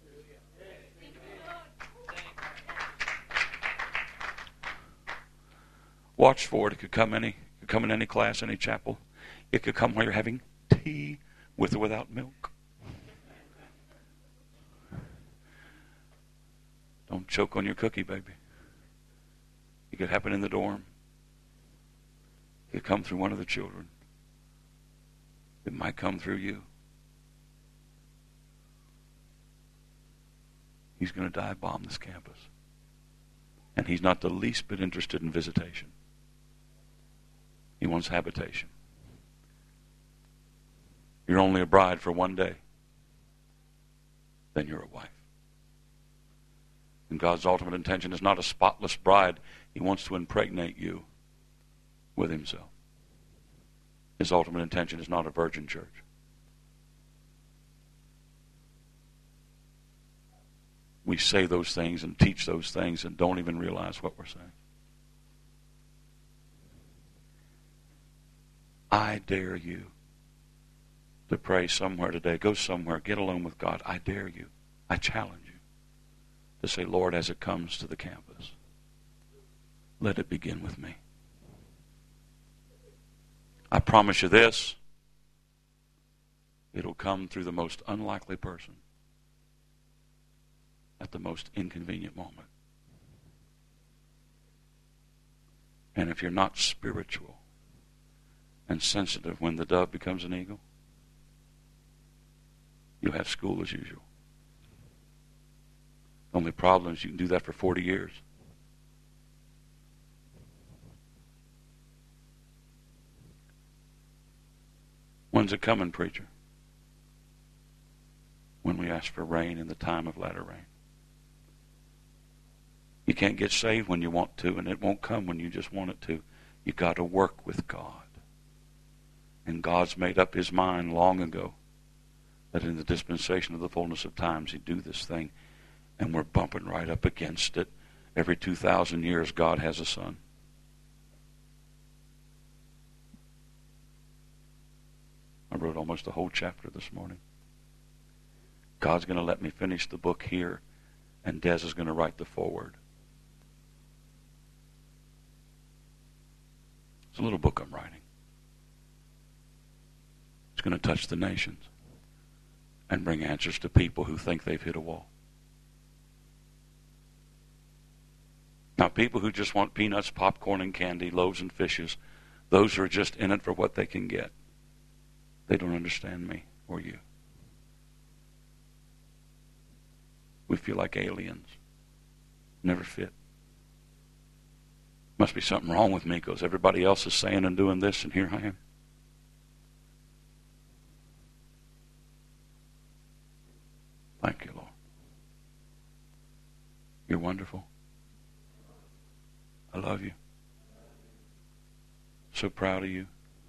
Watch for it. It could come in any class, any chapel. It could come while you're having tea with or without milk. Don't choke on your cookie, baby. It could happen in the dorm. It could come through one of the children. It might come through you. He's going to dive bomb this campus. And he's not the least bit interested in visitation. He wants habitation. You're only a bride for one day. Then you're a wife. And God's ultimate intention is not a spotless bride. He wants to impregnate you with himself. His ultimate intention is not a virgin church. We say those things and teach those things and don't even realize what we're saying. I dare you to pray somewhere today. Go somewhere. Get alone with God. I dare you. I challenge you to say, Lord, as it comes to the campus, let it begin with me. I promise you this, it'll come through the most unlikely person at the most inconvenient moment. And if you're not spiritual and sensitive when the dove becomes an eagle, you'll have school as usual. The only problem is you can do that for 40 years. When's it coming, preacher? When we ask for rain in the time of latter rain. You can't get saved when you want to, and it won't come when you just want it to. You've got to work with God. And God's made up his mind long ago that in the dispensation of the fullness of times he'd do this thing. And we're bumping right up against it. Every 2,000 years God has a son. I wrote almost a whole chapter this morning. God's going to let me finish the book here, and Des is going to write the foreword. It's a little book I'm writing. It's going to touch the nations and bring answers to people who think they've hit a wall. Now, people who just want peanuts, popcorn, and candy, loaves and fishes, those who are just in it for what they can get. They don't understand me or you. We feel like aliens. Never fit. Must be something wrong with me because everybody else is saying and doing this, and here I am. Thank you, Lord. You're wonderful. I love you. So proud of you.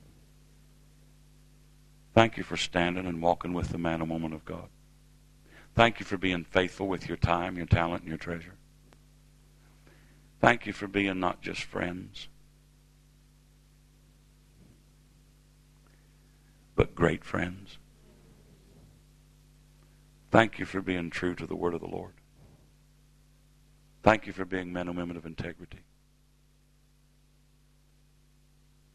Thank you for standing and walking with the man and woman of God. Thank you for being faithful with your time, your talent, and your treasure. Thank you for being not just friends, but great friends. Thank you for being true to the word of the Lord. Thank you for being men and women of integrity.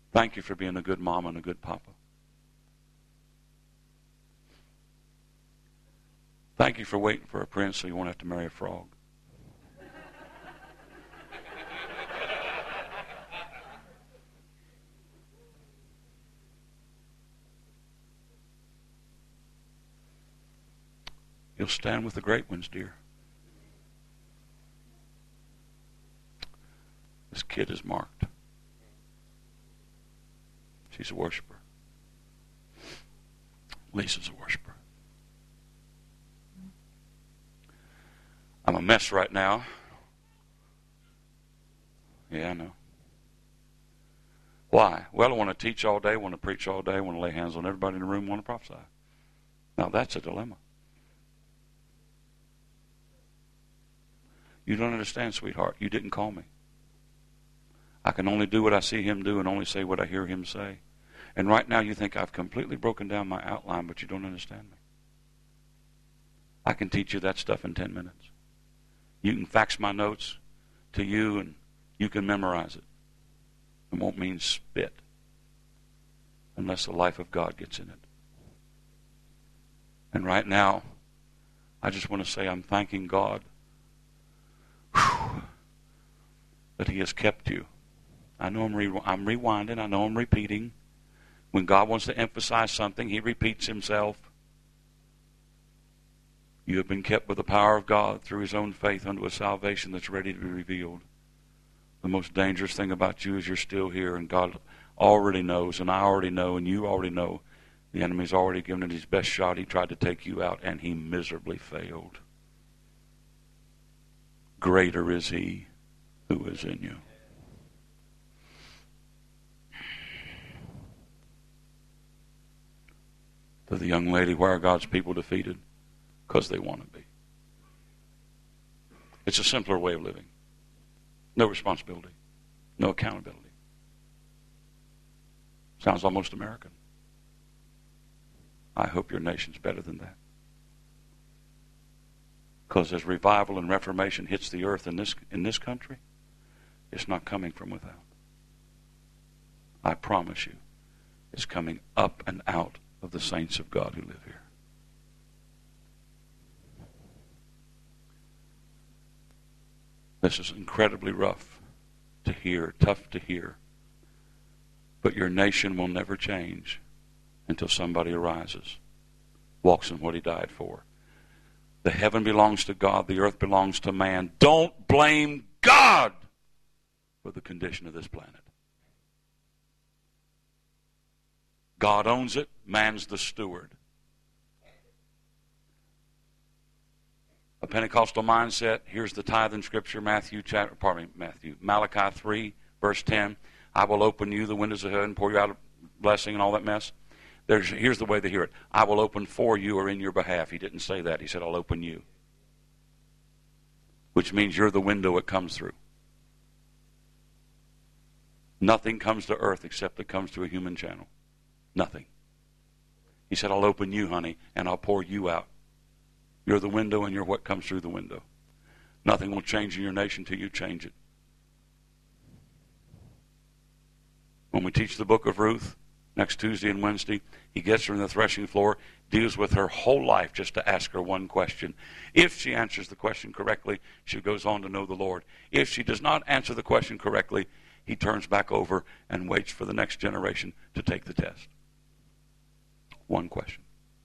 Thank you for being a good mama and a good papa. Thank you for waiting for a prince so you won't have to marry a frog. You'll stand with the great ones, dear. This kid is marked. She's a worshiper. Lisa's a worshiper. I'm a mess right now. Yeah, I know. Why? Well, I want to teach all day, want to preach all day, want to lay hands on everybody in the room, want to prophesy. Now that's a dilemma. You don't understand, sweetheart. You didn't call me. I can only do what I see him do and only say what I hear him say. And right now you think I've completely broken down my outline, but you don't understand me. I can teach you that stuff in 10 minutes. You can fax my notes to you and you can memorize it. It won't mean spit unless the life of God gets in it. And right now, I just want to say I'm thanking God that he has kept you. I know I'm rewinding. I know I'm repeating. When God wants to emphasize something, he repeats himself. You have been kept with the power of God through his own faith unto a salvation that's ready to be revealed. The most dangerous thing about you is you're still here, and God already knows, and I already know, and you already know. The enemy's already given it his best shot. He tried to take you out, and he miserably failed. Greater is he who is in you. To the young lady, why are God's people defeated? Because they want to be. It's a simpler way of living. No responsibility. No accountability. Sounds almost American. I hope your nation's better than that. Because as revival and reformation hits the earth in this country, it's not coming from without. I promise you, it's coming up and out of the saints of God who live here. This is incredibly rough to hear, tough to hear. But your nation will never change until somebody arises, walks in what he died for. The heaven belongs to God, the earth belongs to man. Don't blame God for the condition of this planet. God owns it, man's the steward. A Pentecostal mindset, here's the tithe in Scripture, Malachi 3, verse 10. I will open you the windows of heaven and pour you out a blessing and all that mess. Here's the way they hear it. I will open for you or in your behalf. He didn't say that. He said, I'll open you. Which means you're the window it comes through. Nothing comes to earth except it comes through a human channel. Nothing. He said, I'll open you, honey, and I'll pour you out. You're the window and you're what comes through the window. Nothing will change in your nation till you change it. When we teach the book of Ruth, next Tuesday and Wednesday, he gets her in the threshing floor, deals with her whole life just to ask her one question. If she answers the question correctly, she goes on to know the Lord. If she does not answer the question correctly, he turns back over and waits for the next generation to take the test. One question.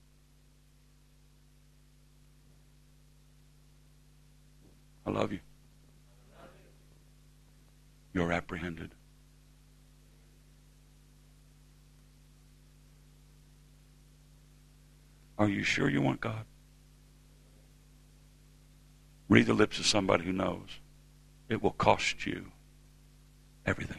I love you. You're apprehended. Are you sure you want God? Read the lips of somebody who knows. It will cost you everything.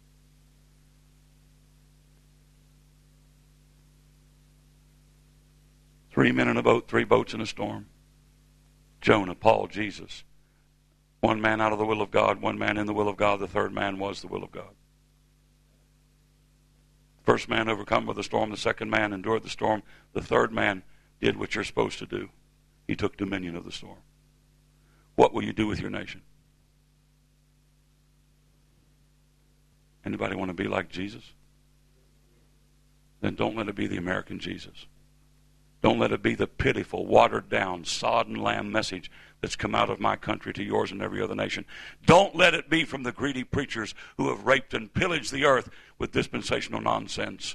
Three men in a boat, three boats in a storm. Jonah, Paul, Jesus. One man out of the will of God, one man in the will of God, the third man was the will of God. First man overcome by the storm, the second man endured the storm, the third man did what you're supposed to do. He took dominion of the storm. What will you do with your nation? Anybody want to be like Jesus? then don't let it be the American Jesus. Don't let it be the pitiful, watered-down, sodden lamb message that's come out of my country to yours and every other nation. Don't let it be from the greedy preachers who have raped and pillaged the earth with dispensational nonsense.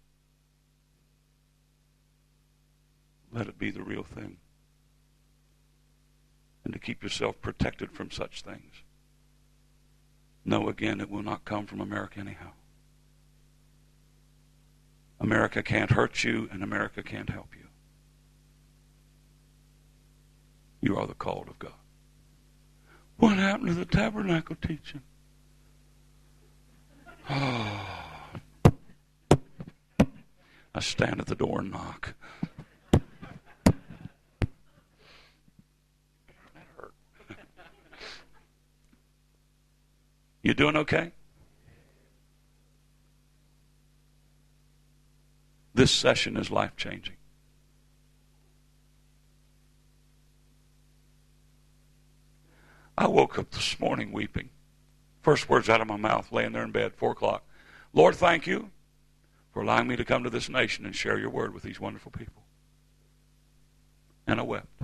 Let it be the real thing. And to keep yourself protected from such things. No, again, it will not come from America anyhow. America can't hurt you, and America can't help you. You are the called of God. What happened to the tabernacle teaching? Oh. I stand at the door and knock. That hurt. You doing okay? This session is life-changing. I woke up this morning weeping. First words out of my mouth, laying there in bed, 4 o'clock. Lord, thank you for allowing me to come to this nation and share your word with these wonderful people. And I wept.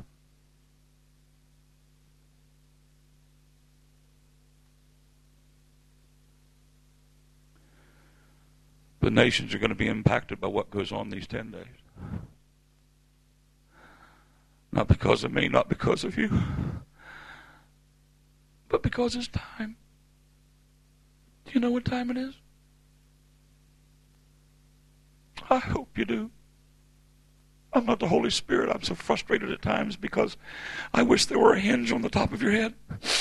The nations are going to be impacted by what goes on these 10 days. Not because of me, not because of you, but because it's time. Do you know what time it is? I hope you do. I'm not the Holy Spirit. I'm so frustrated at times because I wish there were a hinge on the top of your head.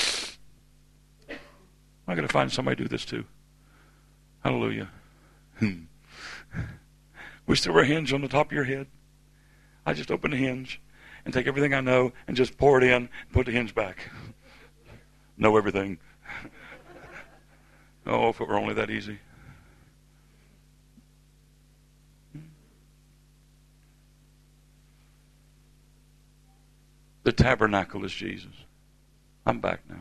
I got to find somebody to do this too. Hallelujah. Wish there were a hinge on the top of your head. I just open the hinge and take everything I know and just pour it in and put the hinge back. Know everything. Oh, if it were only that easy. The tabernacle is Jesus. I'm back now.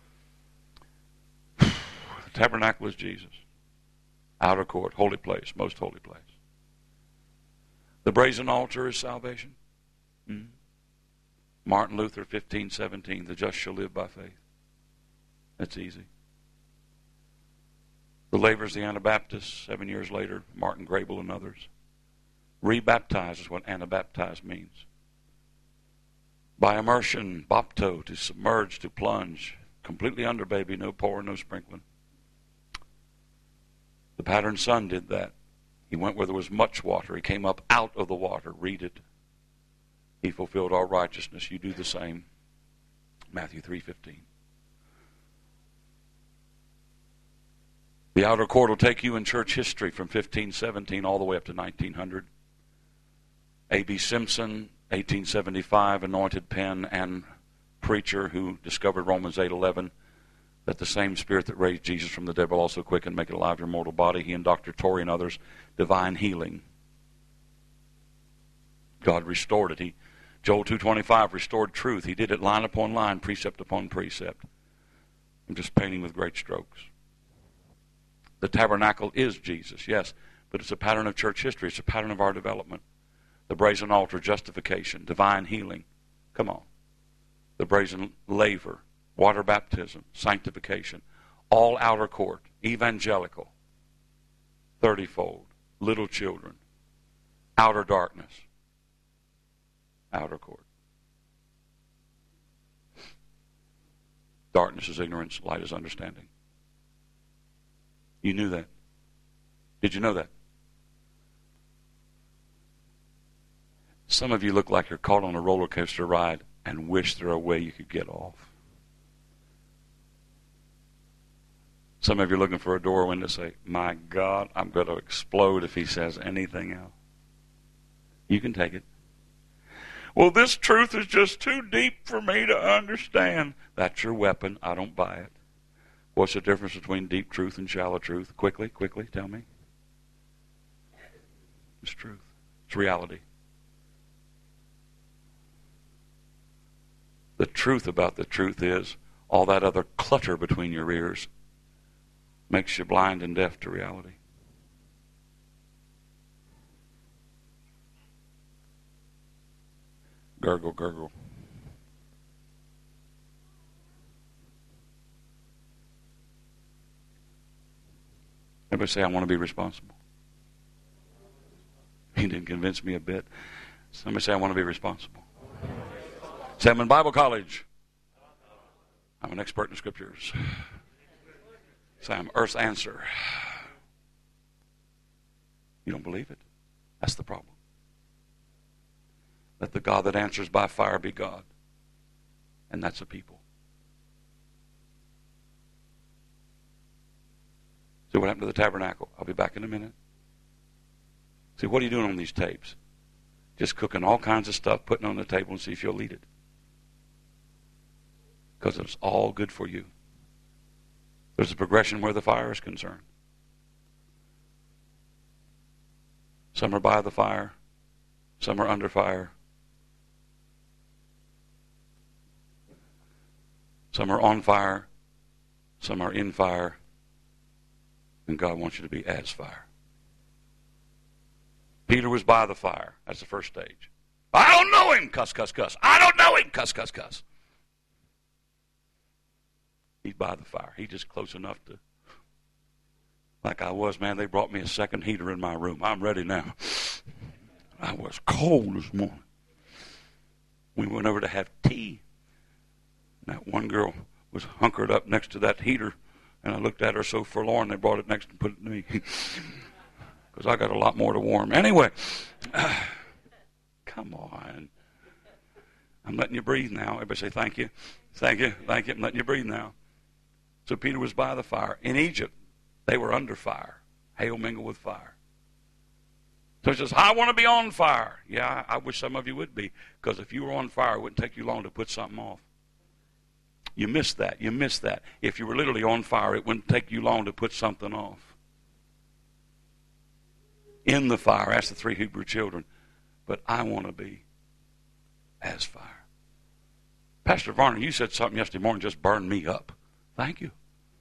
The tabernacle is Jesus. Outer court, holy place, most holy place. The brazen altar is salvation. Mm-hmm. Martin Luther, 1517, the just shall live by faith. That's easy. The Lavers, the Anabaptists, 7 years later, Martin Grable and others. Rebaptized is what Anabaptized means. By immersion, bapto, to submerge, to plunge. Completely under, baby, no pouring, no sprinkling. The pattern son did that. He went where there was much water. He came up out of the water. Read it. He fulfilled all righteousness. You do the same. Matthew 3:15. The outer court will take you in church history from 1517 all the way up to 1900. A.B. Simpson, 1875, anointed pen and preacher who discovered Romans 8:11, that the same Spirit that raised Jesus from the dead will also quicken, make it alive your mortal body. He and Dr. Torrey and others, divine healing. God restored it. Joel 2:25 restored truth. He did it line upon line, precept upon precept. I'm just painting with great strokes. The tabernacle is Jesus, yes, but it's a pattern of church history. It's a pattern of our development. The brazen altar, justification, divine healing. Come on. The brazen laver, water baptism, sanctification. All outer court, evangelical, 30-fold, little children, outer darkness, outer court. Darkness is ignorance, light is understanding. You knew that. Did you know that? Some of you look like you're caught on a roller coaster ride and wish there were a way you could get off. Some of you are looking for a doorway to say, my God, I'm going to explode if he says anything else. You can take it. Well, this truth is just too deep for me to understand. That's your weapon. I don't buy it. What's the difference between deep truth and shallow truth? Quickly, tell me. It's truth. It's reality. The truth about the truth is all that other clutter between your ears makes you blind and deaf to reality. Gurgle, gurgle. Everybody say, I want to be responsible. He didn't convince me a bit. Somebody say, I want to be responsible. Say, I'm in Bible college. I'm an expert in scriptures. Say, I'm Earth's answer. You don't believe it? That's the problem. Let the God that answers by fire be God. And that's a people. See what happened to the tabernacle? I'll be back in a minute. See, what are you doing on these tapes? Just cooking all kinds of stuff, putting it on the table and see if you'll eat it. Because it's all good for you. There's a progression where the fire is concerned. Some are by the fire. Some are under fire. Some are on fire. Some are in fire. And God wants you to be as fire. Peter was by the fire. That's the first stage. I don't know him. Cuss, cuss, cuss. I don't know him. Cuss, cuss, cuss. He's by the fire. He's just close enough to, like I was, man, they brought me a second heater in my room. I'm ready now. I was cold this morning. We went over to have tea. And that one girl was hunkered up next to that heater. And I looked at her so forlorn, they brought it next and put it to me. Because I got a lot more to warm. Anyway, come on. I'm letting you breathe now. Everybody say thank you. Thank you. Thank you. I'm letting you breathe now. So Peter was by the fire. In Egypt, they were under fire. Hail mingled with fire. So he says, I want to be on fire. Yeah, I wish some of you would be. Because if you were on fire, it wouldn't take you long to put something off. You missed that. You missed that. If you were literally on fire, it wouldn't take you long to put something off. In the fire, asked the 3 Hebrew children. But I want to be as fire. Pastor Varner, you said something yesterday morning just burned me up. Thank you.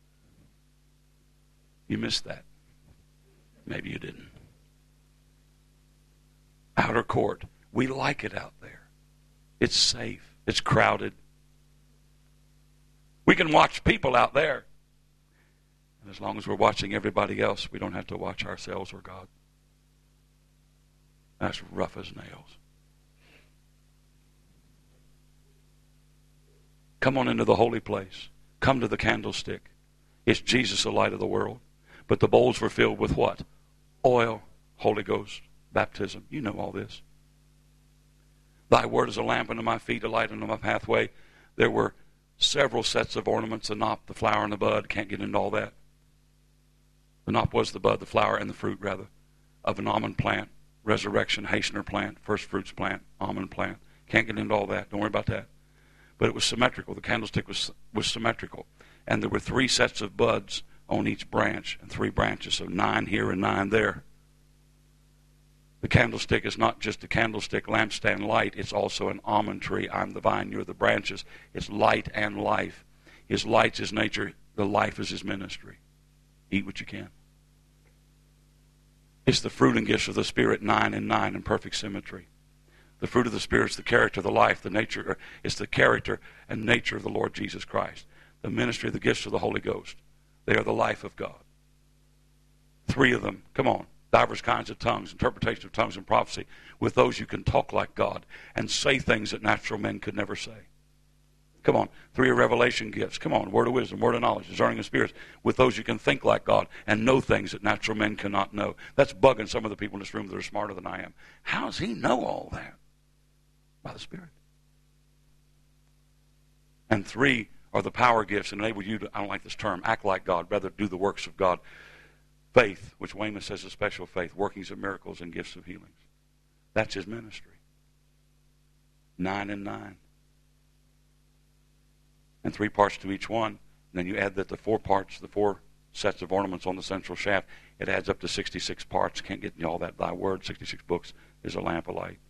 You missed that. Maybe you didn't. Outer court. We like it out there. It's safe. It's crowded. We can watch people out there. And as long as we're watching everybody else, we don't have to watch ourselves or God. That's rough as nails. Come on into the holy place. Come to the candlestick. It's Jesus, the light of the world. But the bowls were filled with what? Oil, Holy Ghost, baptism. You know all this. Thy word is a lamp unto my feet, a light unto my pathway. There were several sets of ornaments, the knop, the flower, and the bud. Can't get into all that. The knop was the bud, the flower, and the fruit, rather, of an almond plant. Resurrection, Hastener plant, first fruits plant, almond plant. Can't get into all that. Don't worry about that. But it was symmetrical. The candlestick was symmetrical. And there were 3 sets of buds on each branch, and 3 branches, so 9 here and 9 there. The candlestick is not just a candlestick, lampstand, light. It's also an almond tree. I'm the vine, you're the branches. It's light and life. His light's his nature. The life is his ministry. Eat what you can. It's the fruit and gifts of the Spirit, 9 and 9 in perfect symmetry. The fruit of the Spirit is the character, the life, the nature. It's the character and nature of the Lord Jesus Christ. The ministry of the gifts of the Holy Ghost. They are the life of God. 3 of them. Come on. Divers kinds of tongues, interpretation of tongues and prophecy. With those you can talk like God and say things that natural men could never say. Come on. 3 are revelation gifts. Come on. Word of wisdom, word of knowledge, discerning of spirits. With those you can think like God and know things that natural men cannot know. That's bugging some of the people in this room that are smarter than I am. How does he know all that? By the Spirit. And 3 are the power gifts and enable you to, I don't like this term, act like God, rather do the works of God. Faith, which Weymouth says is special faith, workings of miracles and gifts of healings. That's his ministry. 9 and 9. And 3 parts to each one. And then you add that the 4 parts, the 4 sets of ornaments on the central shaft, it adds up to 66 parts. Can't get into all that. Thy word, 66 books, is a lamp of light.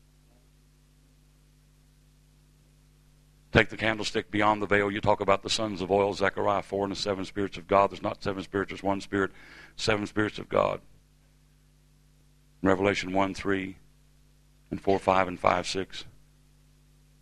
Take the candlestick beyond the veil. You talk about the sons of oil, Zechariah 4 and the 7 spirits of God. There's not 7 spirits, there's 1 spirit, 7 spirits of God. Revelation 1, 3, and 4, 5, and 5, 6.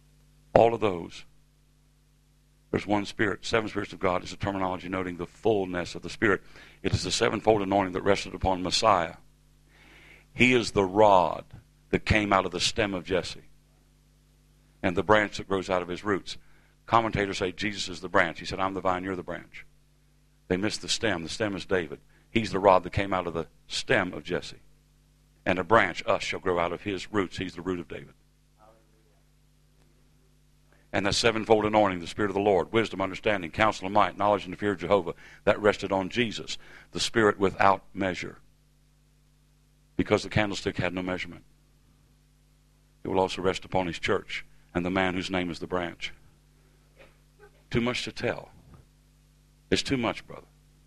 All of those. There's one Spirit. 7 spirits of God is a terminology noting the fullness of the Spirit. It is the sevenfold anointing that rested upon Messiah. He is the rod that came out of the stem of Jesse and the branch that grows out of his roots. Commentators say Jesus is the branch. He said, I'm the vine, you're the branch. They missed the stem. The stem is David. He's the rod that came out of the stem of Jesse. And a branch, us, shall grow out of his roots. He's the root of David. And that sevenfold anointing, the Spirit of the Lord, wisdom, understanding, counsel, and might, knowledge, and the fear of Jehovah, that rested on Jesus, the Spirit without measure. Because the candlestick had no measurement. It will also rest upon his church and the man whose name is the branch. Too much to tell. It's too much, brother.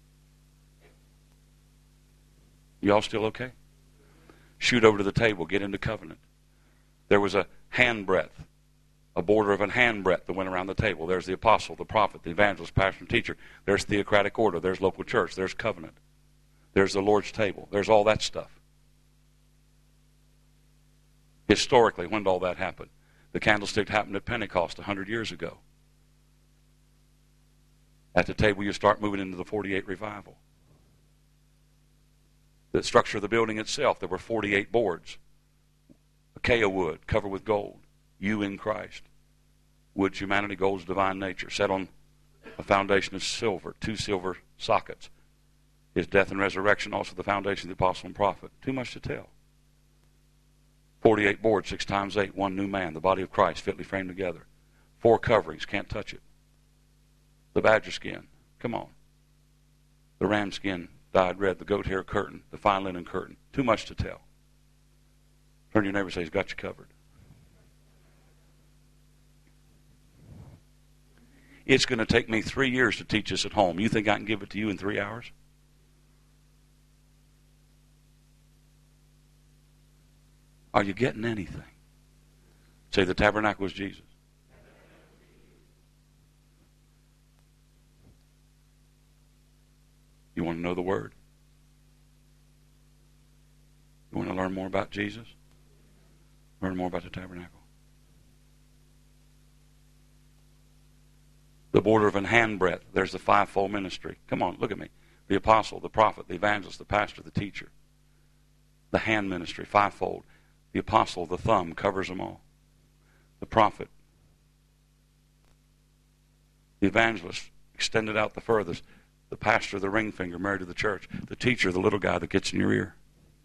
Y'all still okay? Shoot over to the table. Get into covenant. There was a handbreadth, a border of a handbreadth that went around the table. There's the apostle, the prophet, the evangelist, pastor, and teacher. There's theocratic order. There's local church. There's covenant. There's the Lord's table. There's all that stuff. Historically, when did all that happen? The candlestick happened at Pentecost 100 years ago. At the table, you start moving into the 48 revival. The structure of the building itself, there were 48 boards. Acacia wood, covered with gold. You in Christ. Wood's humanity, gold's divine nature. Set on a foundation of silver, 2 silver sockets. His death and resurrection, also the foundation of the apostle and prophet. Too much to tell. 48 boards, 6 times 8, one new man, the body of Christ, fitly framed together. 4 coverings, can't touch it. The badger skin, come on. The ram skin, dyed red, the goat hair curtain, the fine linen curtain. Too much to tell. Turn to your neighbor and say, he's got you covered. It's going to take me 3 years to teach this at home. You think I can give it to you in 3 hours? Are you getting anything? Say the tabernacle was Jesus. You want to know the Word? You want to learn more about Jesus? Learn more about the tabernacle. The border of an handbreadth. There's the fivefold ministry. Come on, look at me. The apostle, the prophet, the evangelist, the pastor, the teacher. The hand ministry, fivefold. The apostle, the thumb, covers them all. The prophet. The evangelist, extended out the furthest. The pastor, the ring finger, married to the church. The teacher, the little guy that gets in your ear.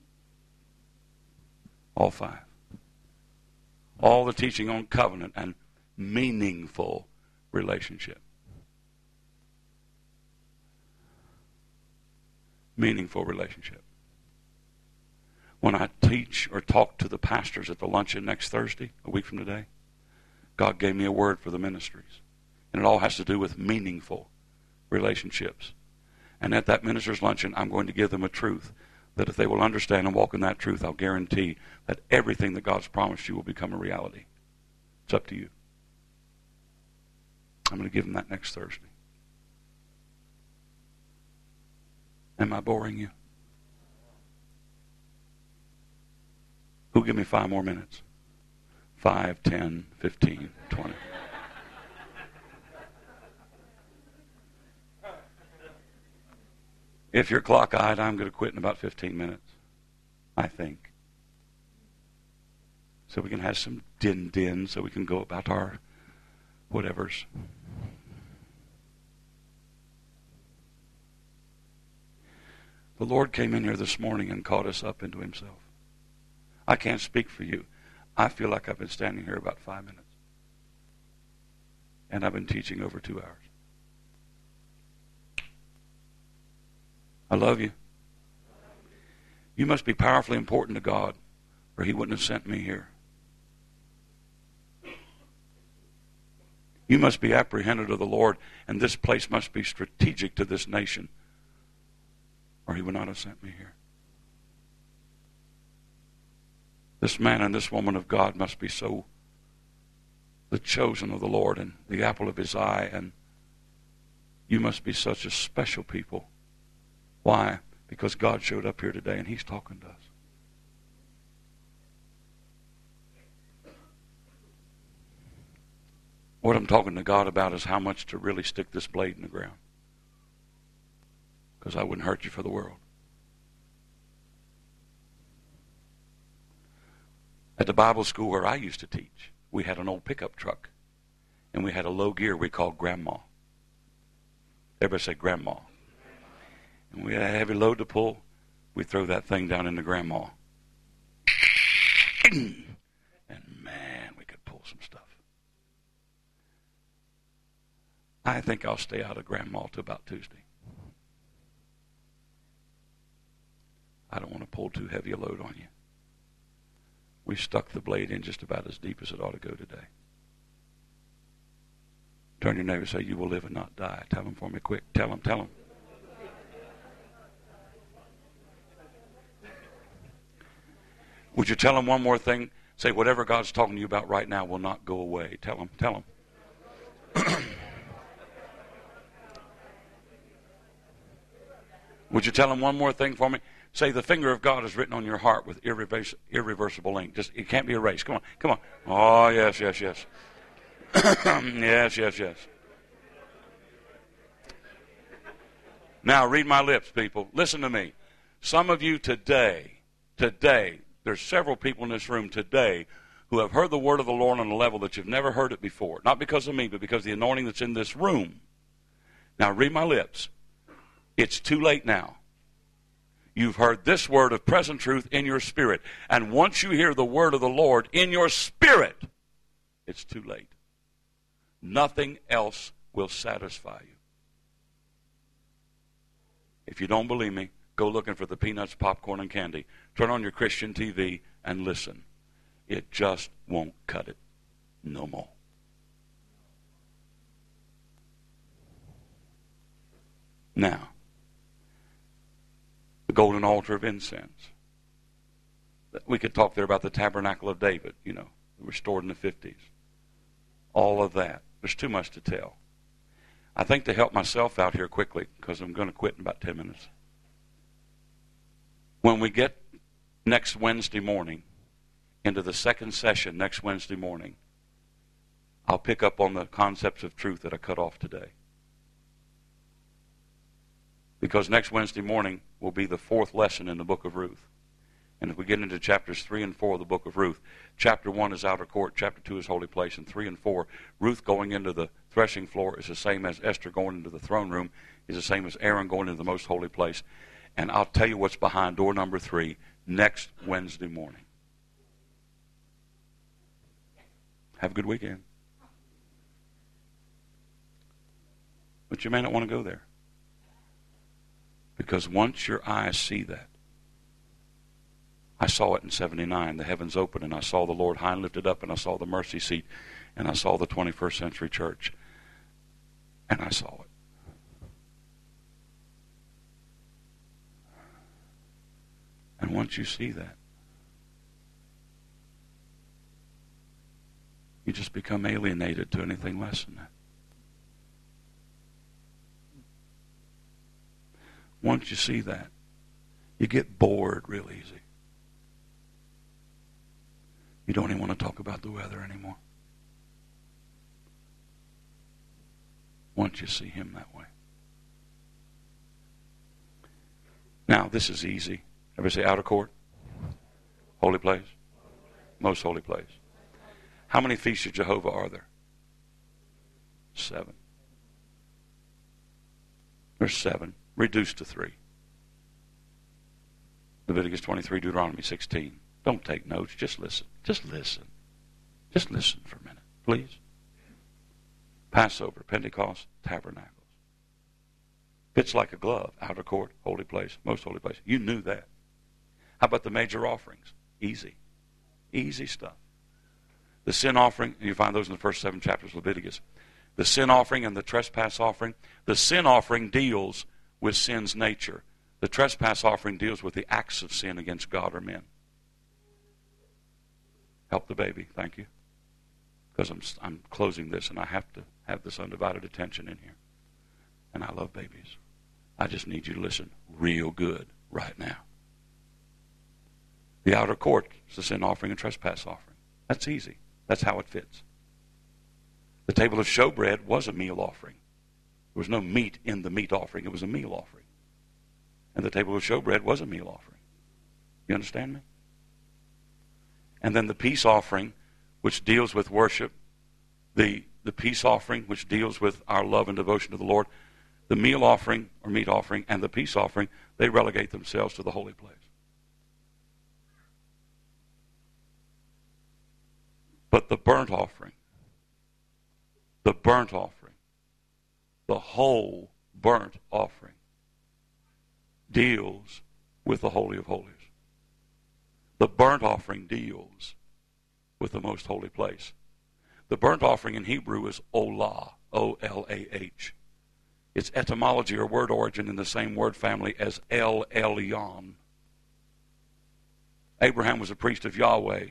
All 5. All the teaching on covenant and meaningful relationship. Meaningful relationship. When I teach or talk to the pastors at the luncheon next Thursday, a week from today, God gave me a word for the ministries. And it all has to do with meaningful relationships. And at that minister's luncheon, I'm going to give them a truth that if they will understand and walk in that truth, I'll guarantee that everything that God's promised you will become a reality. It's up to you. I'm going to give them that next Thursday. Am I boring you? Who'll give me 5 more minutes? 5, 10, 15, 20. If you're clock-eyed, I'm going to quit in about 15 minutes, I think. So we can have some din-din, so we can go about our whatevers. The Lord came in here this morning and caught us up into himself. I can't speak for you. I feel like I've been standing here about 5 minutes. And I've been teaching over 2 hours. I love you. You must be powerfully important to God, or he wouldn't have sent me here. You must be apprehended of the Lord, and this place must be strategic to this nation, or he would not have sent me here. This man and this woman of God must be so the chosen of the Lord and the apple of his eye, and you must be such a special people. Why? Because God showed up here today and he's talking to us. What I'm talking to God about is how much to really stick this blade in the ground. Because I wouldn't hurt you for the world. At the Bible school where I used to teach, we had an old pickup truck. And we had a low gear we called Grandma. Everybody say Grandma. And we had a heavy load to pull. We throw that thing down into Grandma. And man, we could pull some stuff. I think I'll stay out of Grandma till about Tuesday. I don't want to pull too heavy a load on you. We stuck the blade in just about as deep as it ought to go today. Turn your neighbor and say, you will live and not die. Tell them for me quick. Tell them. Would you tell them one more thing? Say, whatever God's talking to you about right now will not go away. Tell them. Would you tell them one more thing for me? Say, the finger of God is written on your heart with irreversible ink. It can't be erased. Come on. Oh, yes. yes. Now, read my lips, people. Listen to me. Some of you today, there's several people in this room today who have heard the word of the Lord on a level that you've never heard it before. Not because of me, but because of the anointing that's in this room. Now, read my lips. It's too late now. You've heard this word of present truth in your spirit. And once you hear the word of the Lord in your spirit, it's too late. Nothing else will satisfy you. If you don't believe me, go looking for the peanuts, popcorn, and candy. Turn on your Christian TV and listen. It just won't cut it no more. Now, the golden altar of incense. We could talk there about the tabernacle of David, restored in the 50s. All of that. There's too much to tell. I think to help myself out here quickly, because I'm going to quit in about 10 minutes. When we get next Wednesday morning, into the second session next Wednesday morning, I'll pick up on the concepts of truth that I cut off today. Because next Wednesday morning will be the fourth lesson in the book of Ruth. And if we get into chapters 3 and 4 of the book of Ruth, chapter 1 is outer court, chapter 2 is holy place, and 3 and 4, Ruth going into the threshing floor is the same as Esther going into the throne room, is the same as Aaron going into the most holy place. And I'll tell you what's behind door number 3 next Wednesday morning. Have a good weekend. But you may not want to go there. Because once your eyes see that, I saw it in 79, the heavens opened, and I saw the Lord high and lifted up, and I saw the mercy seat, and I saw the 21st century church, and I saw it. And once you see that, you just become alienated to anything less than that. Once you see that, you get bored real easy. You don't even want to talk about the weather anymore. Once you see him that way. Now, this is easy. Everybody say outer court? Holy place? Most holy place. How many feasts of Jehovah are there? 7. There's 7. Reduced to 3. Leviticus 23, Deuteronomy 16. Don't take notes. Just listen. Just listen. Just listen for a minute, please. Passover, Pentecost, Tabernacles. Fits like a glove. Outer court, holy place, most holy place. You knew that. How about the major offerings? Easy. Easy stuff. The sin offering, you find those in the first 7 chapters of Leviticus. The sin offering and the trespass offering. The sin offering deals with sin's nature. The trespass offering deals with the acts of sin against God or men. Help the baby, thank you. Because I'm closing this and I have to have this undivided attention in here. And I love babies. I just need you to listen real good right now. The outer court is the sin offering and trespass offering. That's easy. That's how it fits. The table of showbread was a meal offering. There was no meat in the meat offering. It was a meal offering. And the table of showbread was a meal offering. You understand me? And then the peace offering, which deals with worship, the peace offering, which deals with our love and devotion to the Lord, the meal offering or meat offering, and the peace offering, they relegate themselves to the holy place. But the burnt offering, the whole burnt offering, deals with the Holy of Holies. The burnt offering deals with the most holy place. The burnt offering in Hebrew is olah, O-L-A-H. Its etymology or word origin in the same word family as El Elyon. Abraham was a priest of Yahweh.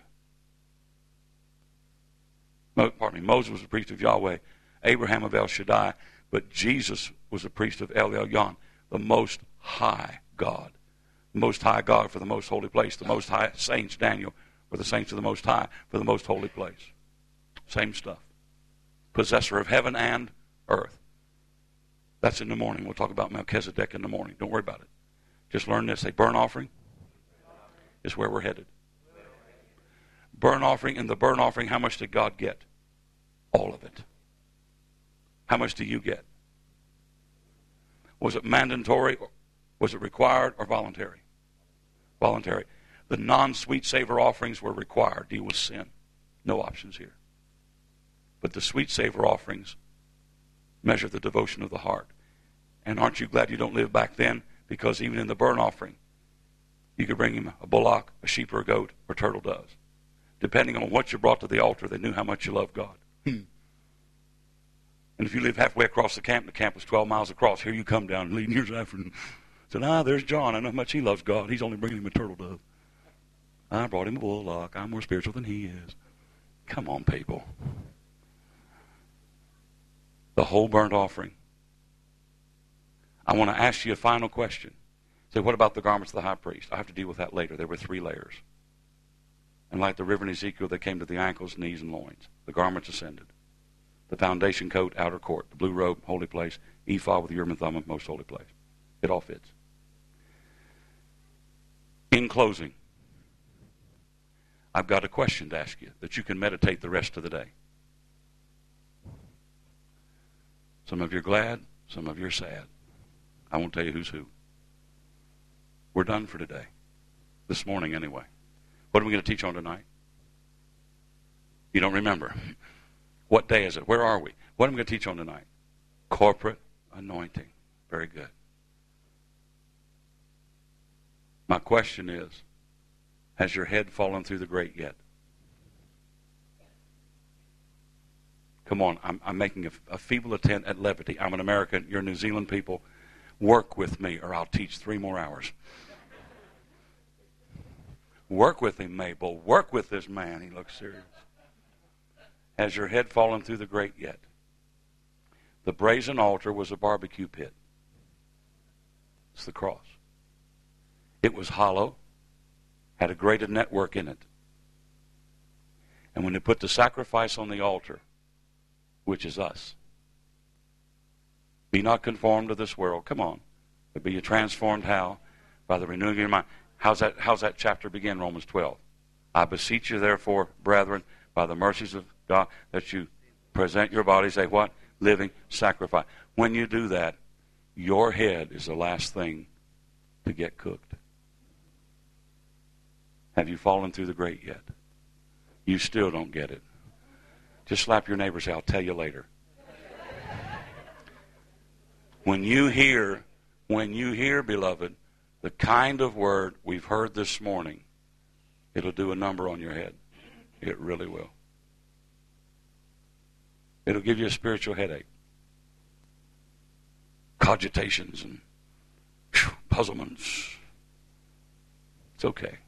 Moses was a priest of Yahweh. Abraham of El Shaddai. But Jesus was a priest of El Elyon, the Most High God. The Most High God for the most holy place. The Most High saints, Daniel, were the saints of the Most High for the most holy place. Same stuff. Possessor of heaven and earth. That's in the morning. We'll talk about Melchizedek in the morning. Don't worry about it. Just learn this. A burnt offering is where we're headed. Burnt offering, and the burnt offering, how much did God get? All of it. How much do you get? Was it mandatory? Was it required or voluntary? Voluntary. The non-sweet savor offerings were required. Deal with sin. No options here. But the sweet savor offerings measure the devotion of the heart. And aren't you glad you don't live back then? Because even in the burnt offering, you could bring him a bullock, a sheep, or a goat, or turtle doves. Depending on what you brought to the altar, they knew how much you loved God. And if you live halfway across the camp was 12 miles across, here you come down leading yours after him. Said, there's John. I know how much he loves God. He's only bringing him a turtle dove. I brought him a bullock. I'm more spiritual than he is. Come on, people. The whole burnt offering. I want to ask you a final question. Say, what about the garments of the high priest? I have to deal with that later. There were 3 layers. And like the river in Ezekiel, they came to the ankles, knees, and loins. The garments ascended. The foundation coat, outer court. The blue robe, holy place. Ephod with the Urim and Thummim, most holy place. It all fits. In closing, I've got a question to ask you that you can meditate the rest of the day. Some of you are glad, some of you are sad. I won't tell you who's who. We're done for today. This morning, anyway. What are we going to teach on tonight? You don't remember. What day is it? Where are we? What am I going to teach on tonight? Corporate anointing. Very good. My question is, has your head fallen through the grate yet? Come on, I'm making a feeble attempt at levity. I'm an American. You're New Zealand people. Work with me or I'll teach 3 more hours. Work with him, Mabel. Work with this man. He looks serious. Has your head fallen through the grate yet? The brazen altar was a barbecue pit. It's the cross. It was hollow, had a grated network in it. And when they put the sacrifice on the altar, which is us, be not conformed to this world. Come on. But be ye transformed how? By the renewing of your mind. How's that chapter begin, Romans 12? I beseech you, therefore, brethren, by the mercies of God, that you present your bodies a what? Living sacrifice. When you do that, your head is the last thing to get cooked. Have you fallen through the grate yet? You still don't get it. Just slap your neighbor and say, I'll tell you later. When you hear, beloved, the kind of word we've heard this morning, it'll do a number on your head. It really will. It'll give you a spiritual headache. Cogitations and puzzlements. It's okay.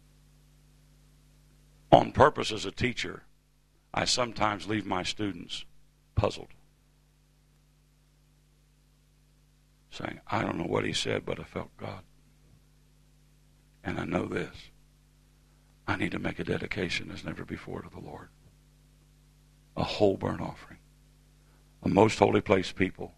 On purpose as a teacher, I sometimes leave my students puzzled. Saying, I don't know what he said, but I felt God. And I know this. I need to make a dedication as never before to the Lord. A whole burnt offering. a most holy place people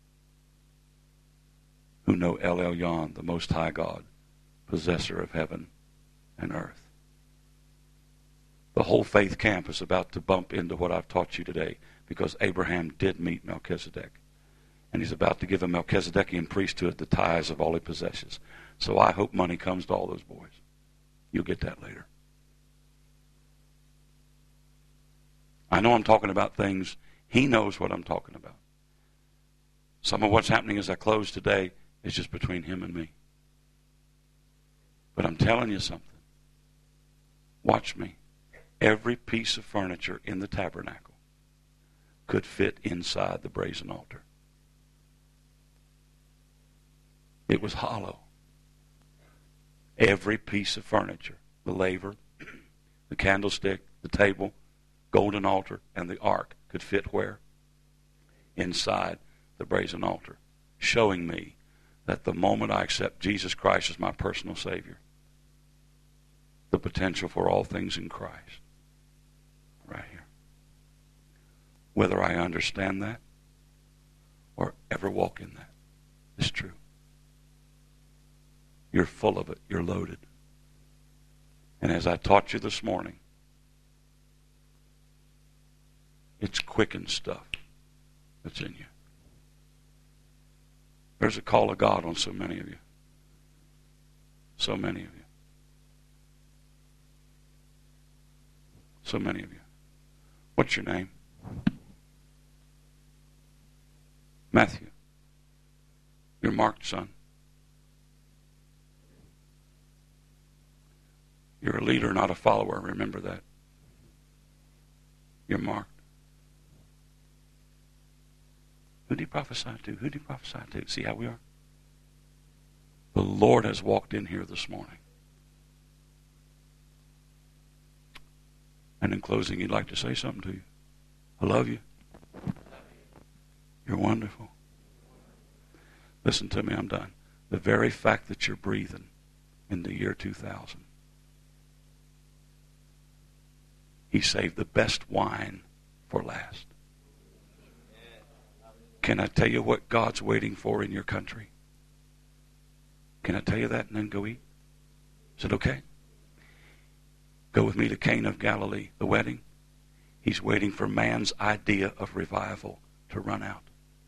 who know El Elyon, the Most High God, possessor of heaven and earth. The whole faith camp is about to bump into what I've taught you today, because Abraham did meet Melchizedek. And he's about to give a Melchizedekian priesthood the tithes of all he possesses. So I hope money comes to all those boys. You'll get that later. I know I'm talking about things. He knows what I'm talking about. Some of what's happening as I close today is just between him and me. But I'm telling you something. Watch me. Every piece of furniture in the tabernacle could fit inside the brazen altar. It was hollow. Every piece of furniture, the laver, the candlestick, the table, golden altar, and the ark could fit where? Inside the brazen altar. Showing me that the moment I accept Jesus Christ as my personal Savior, the potential for all things in Christ. Right here. Whether I understand that or ever walk in that is true. You're full of it. You're loaded. And as I taught you this morning, it's quickened stuff that's in you. There's a call of God on so many of you. So many of you. So many of you. What's your name? Matthew. You're marked, son. You're a leader, not a follower. Remember that. You're marked. Who did he prophesy to? Who did he prophesy to? See how we are? The Lord has walked in here this morning. And in closing, he'd like to say something to you. I love you. You're wonderful. Listen to me, I'm done. The very fact that you're breathing in the year 2000, he saved the best wine for last. Can I tell you what God's waiting for in your country? Can I tell you that and then go eat? Is it okay? Go with me to Cana of Galilee, the wedding. He's waiting for man's idea of revival to run out.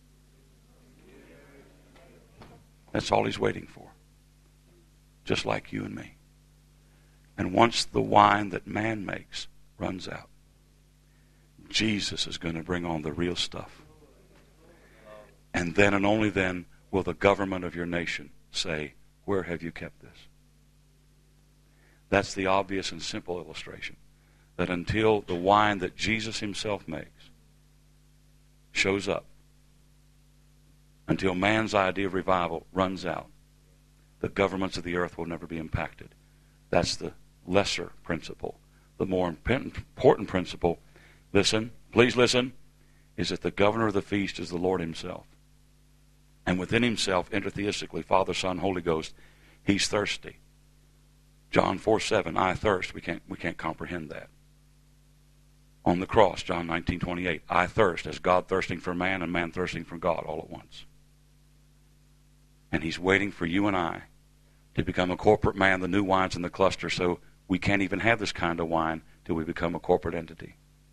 That's all he's waiting for. Just like you and me. And once the wine that man makes runs out, Jesus is going to bring on the real stuff. And then and only then will the government of your nation say, where have you kept this? That's the obvious and simple illustration. That until the wine that Jesus himself makes shows up, until man's idea of revival runs out, the governments of the earth will never be impacted. That's the lesser principle. The more important principle, listen, please listen, is that the governor of the feast is the Lord himself. And within himself, intertheistically, Father, Son, Holy Ghost, he's thirsty. John 4:7, I thirst. We can't comprehend that. On the cross, John 19:28, I thirst, as God thirsting for man and man thirsting for God all at once. And he's waiting for you and I to become a corporate man, the new wine's in the cluster, so we can't even have this kind of wine till we become a corporate entity.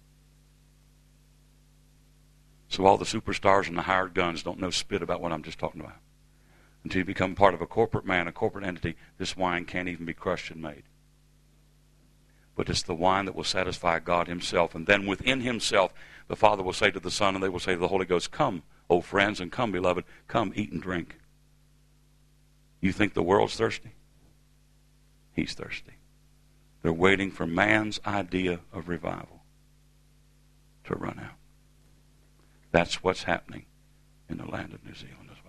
So all the superstars and the hired guns don't know spit about what I'm just talking about. Until you become part of a corporate man, a corporate entity, this wine can't even be crushed and made. But it's the wine that will satisfy God himself. And then within himself, the Father will say to the Son, and they will say to the Holy Ghost, come, O friends, and come, beloved, come, eat and drink. You think the world's thirsty? He's thirsty. They're waiting for man's idea of revival to run out. That's what's happening in the land of New Zealand.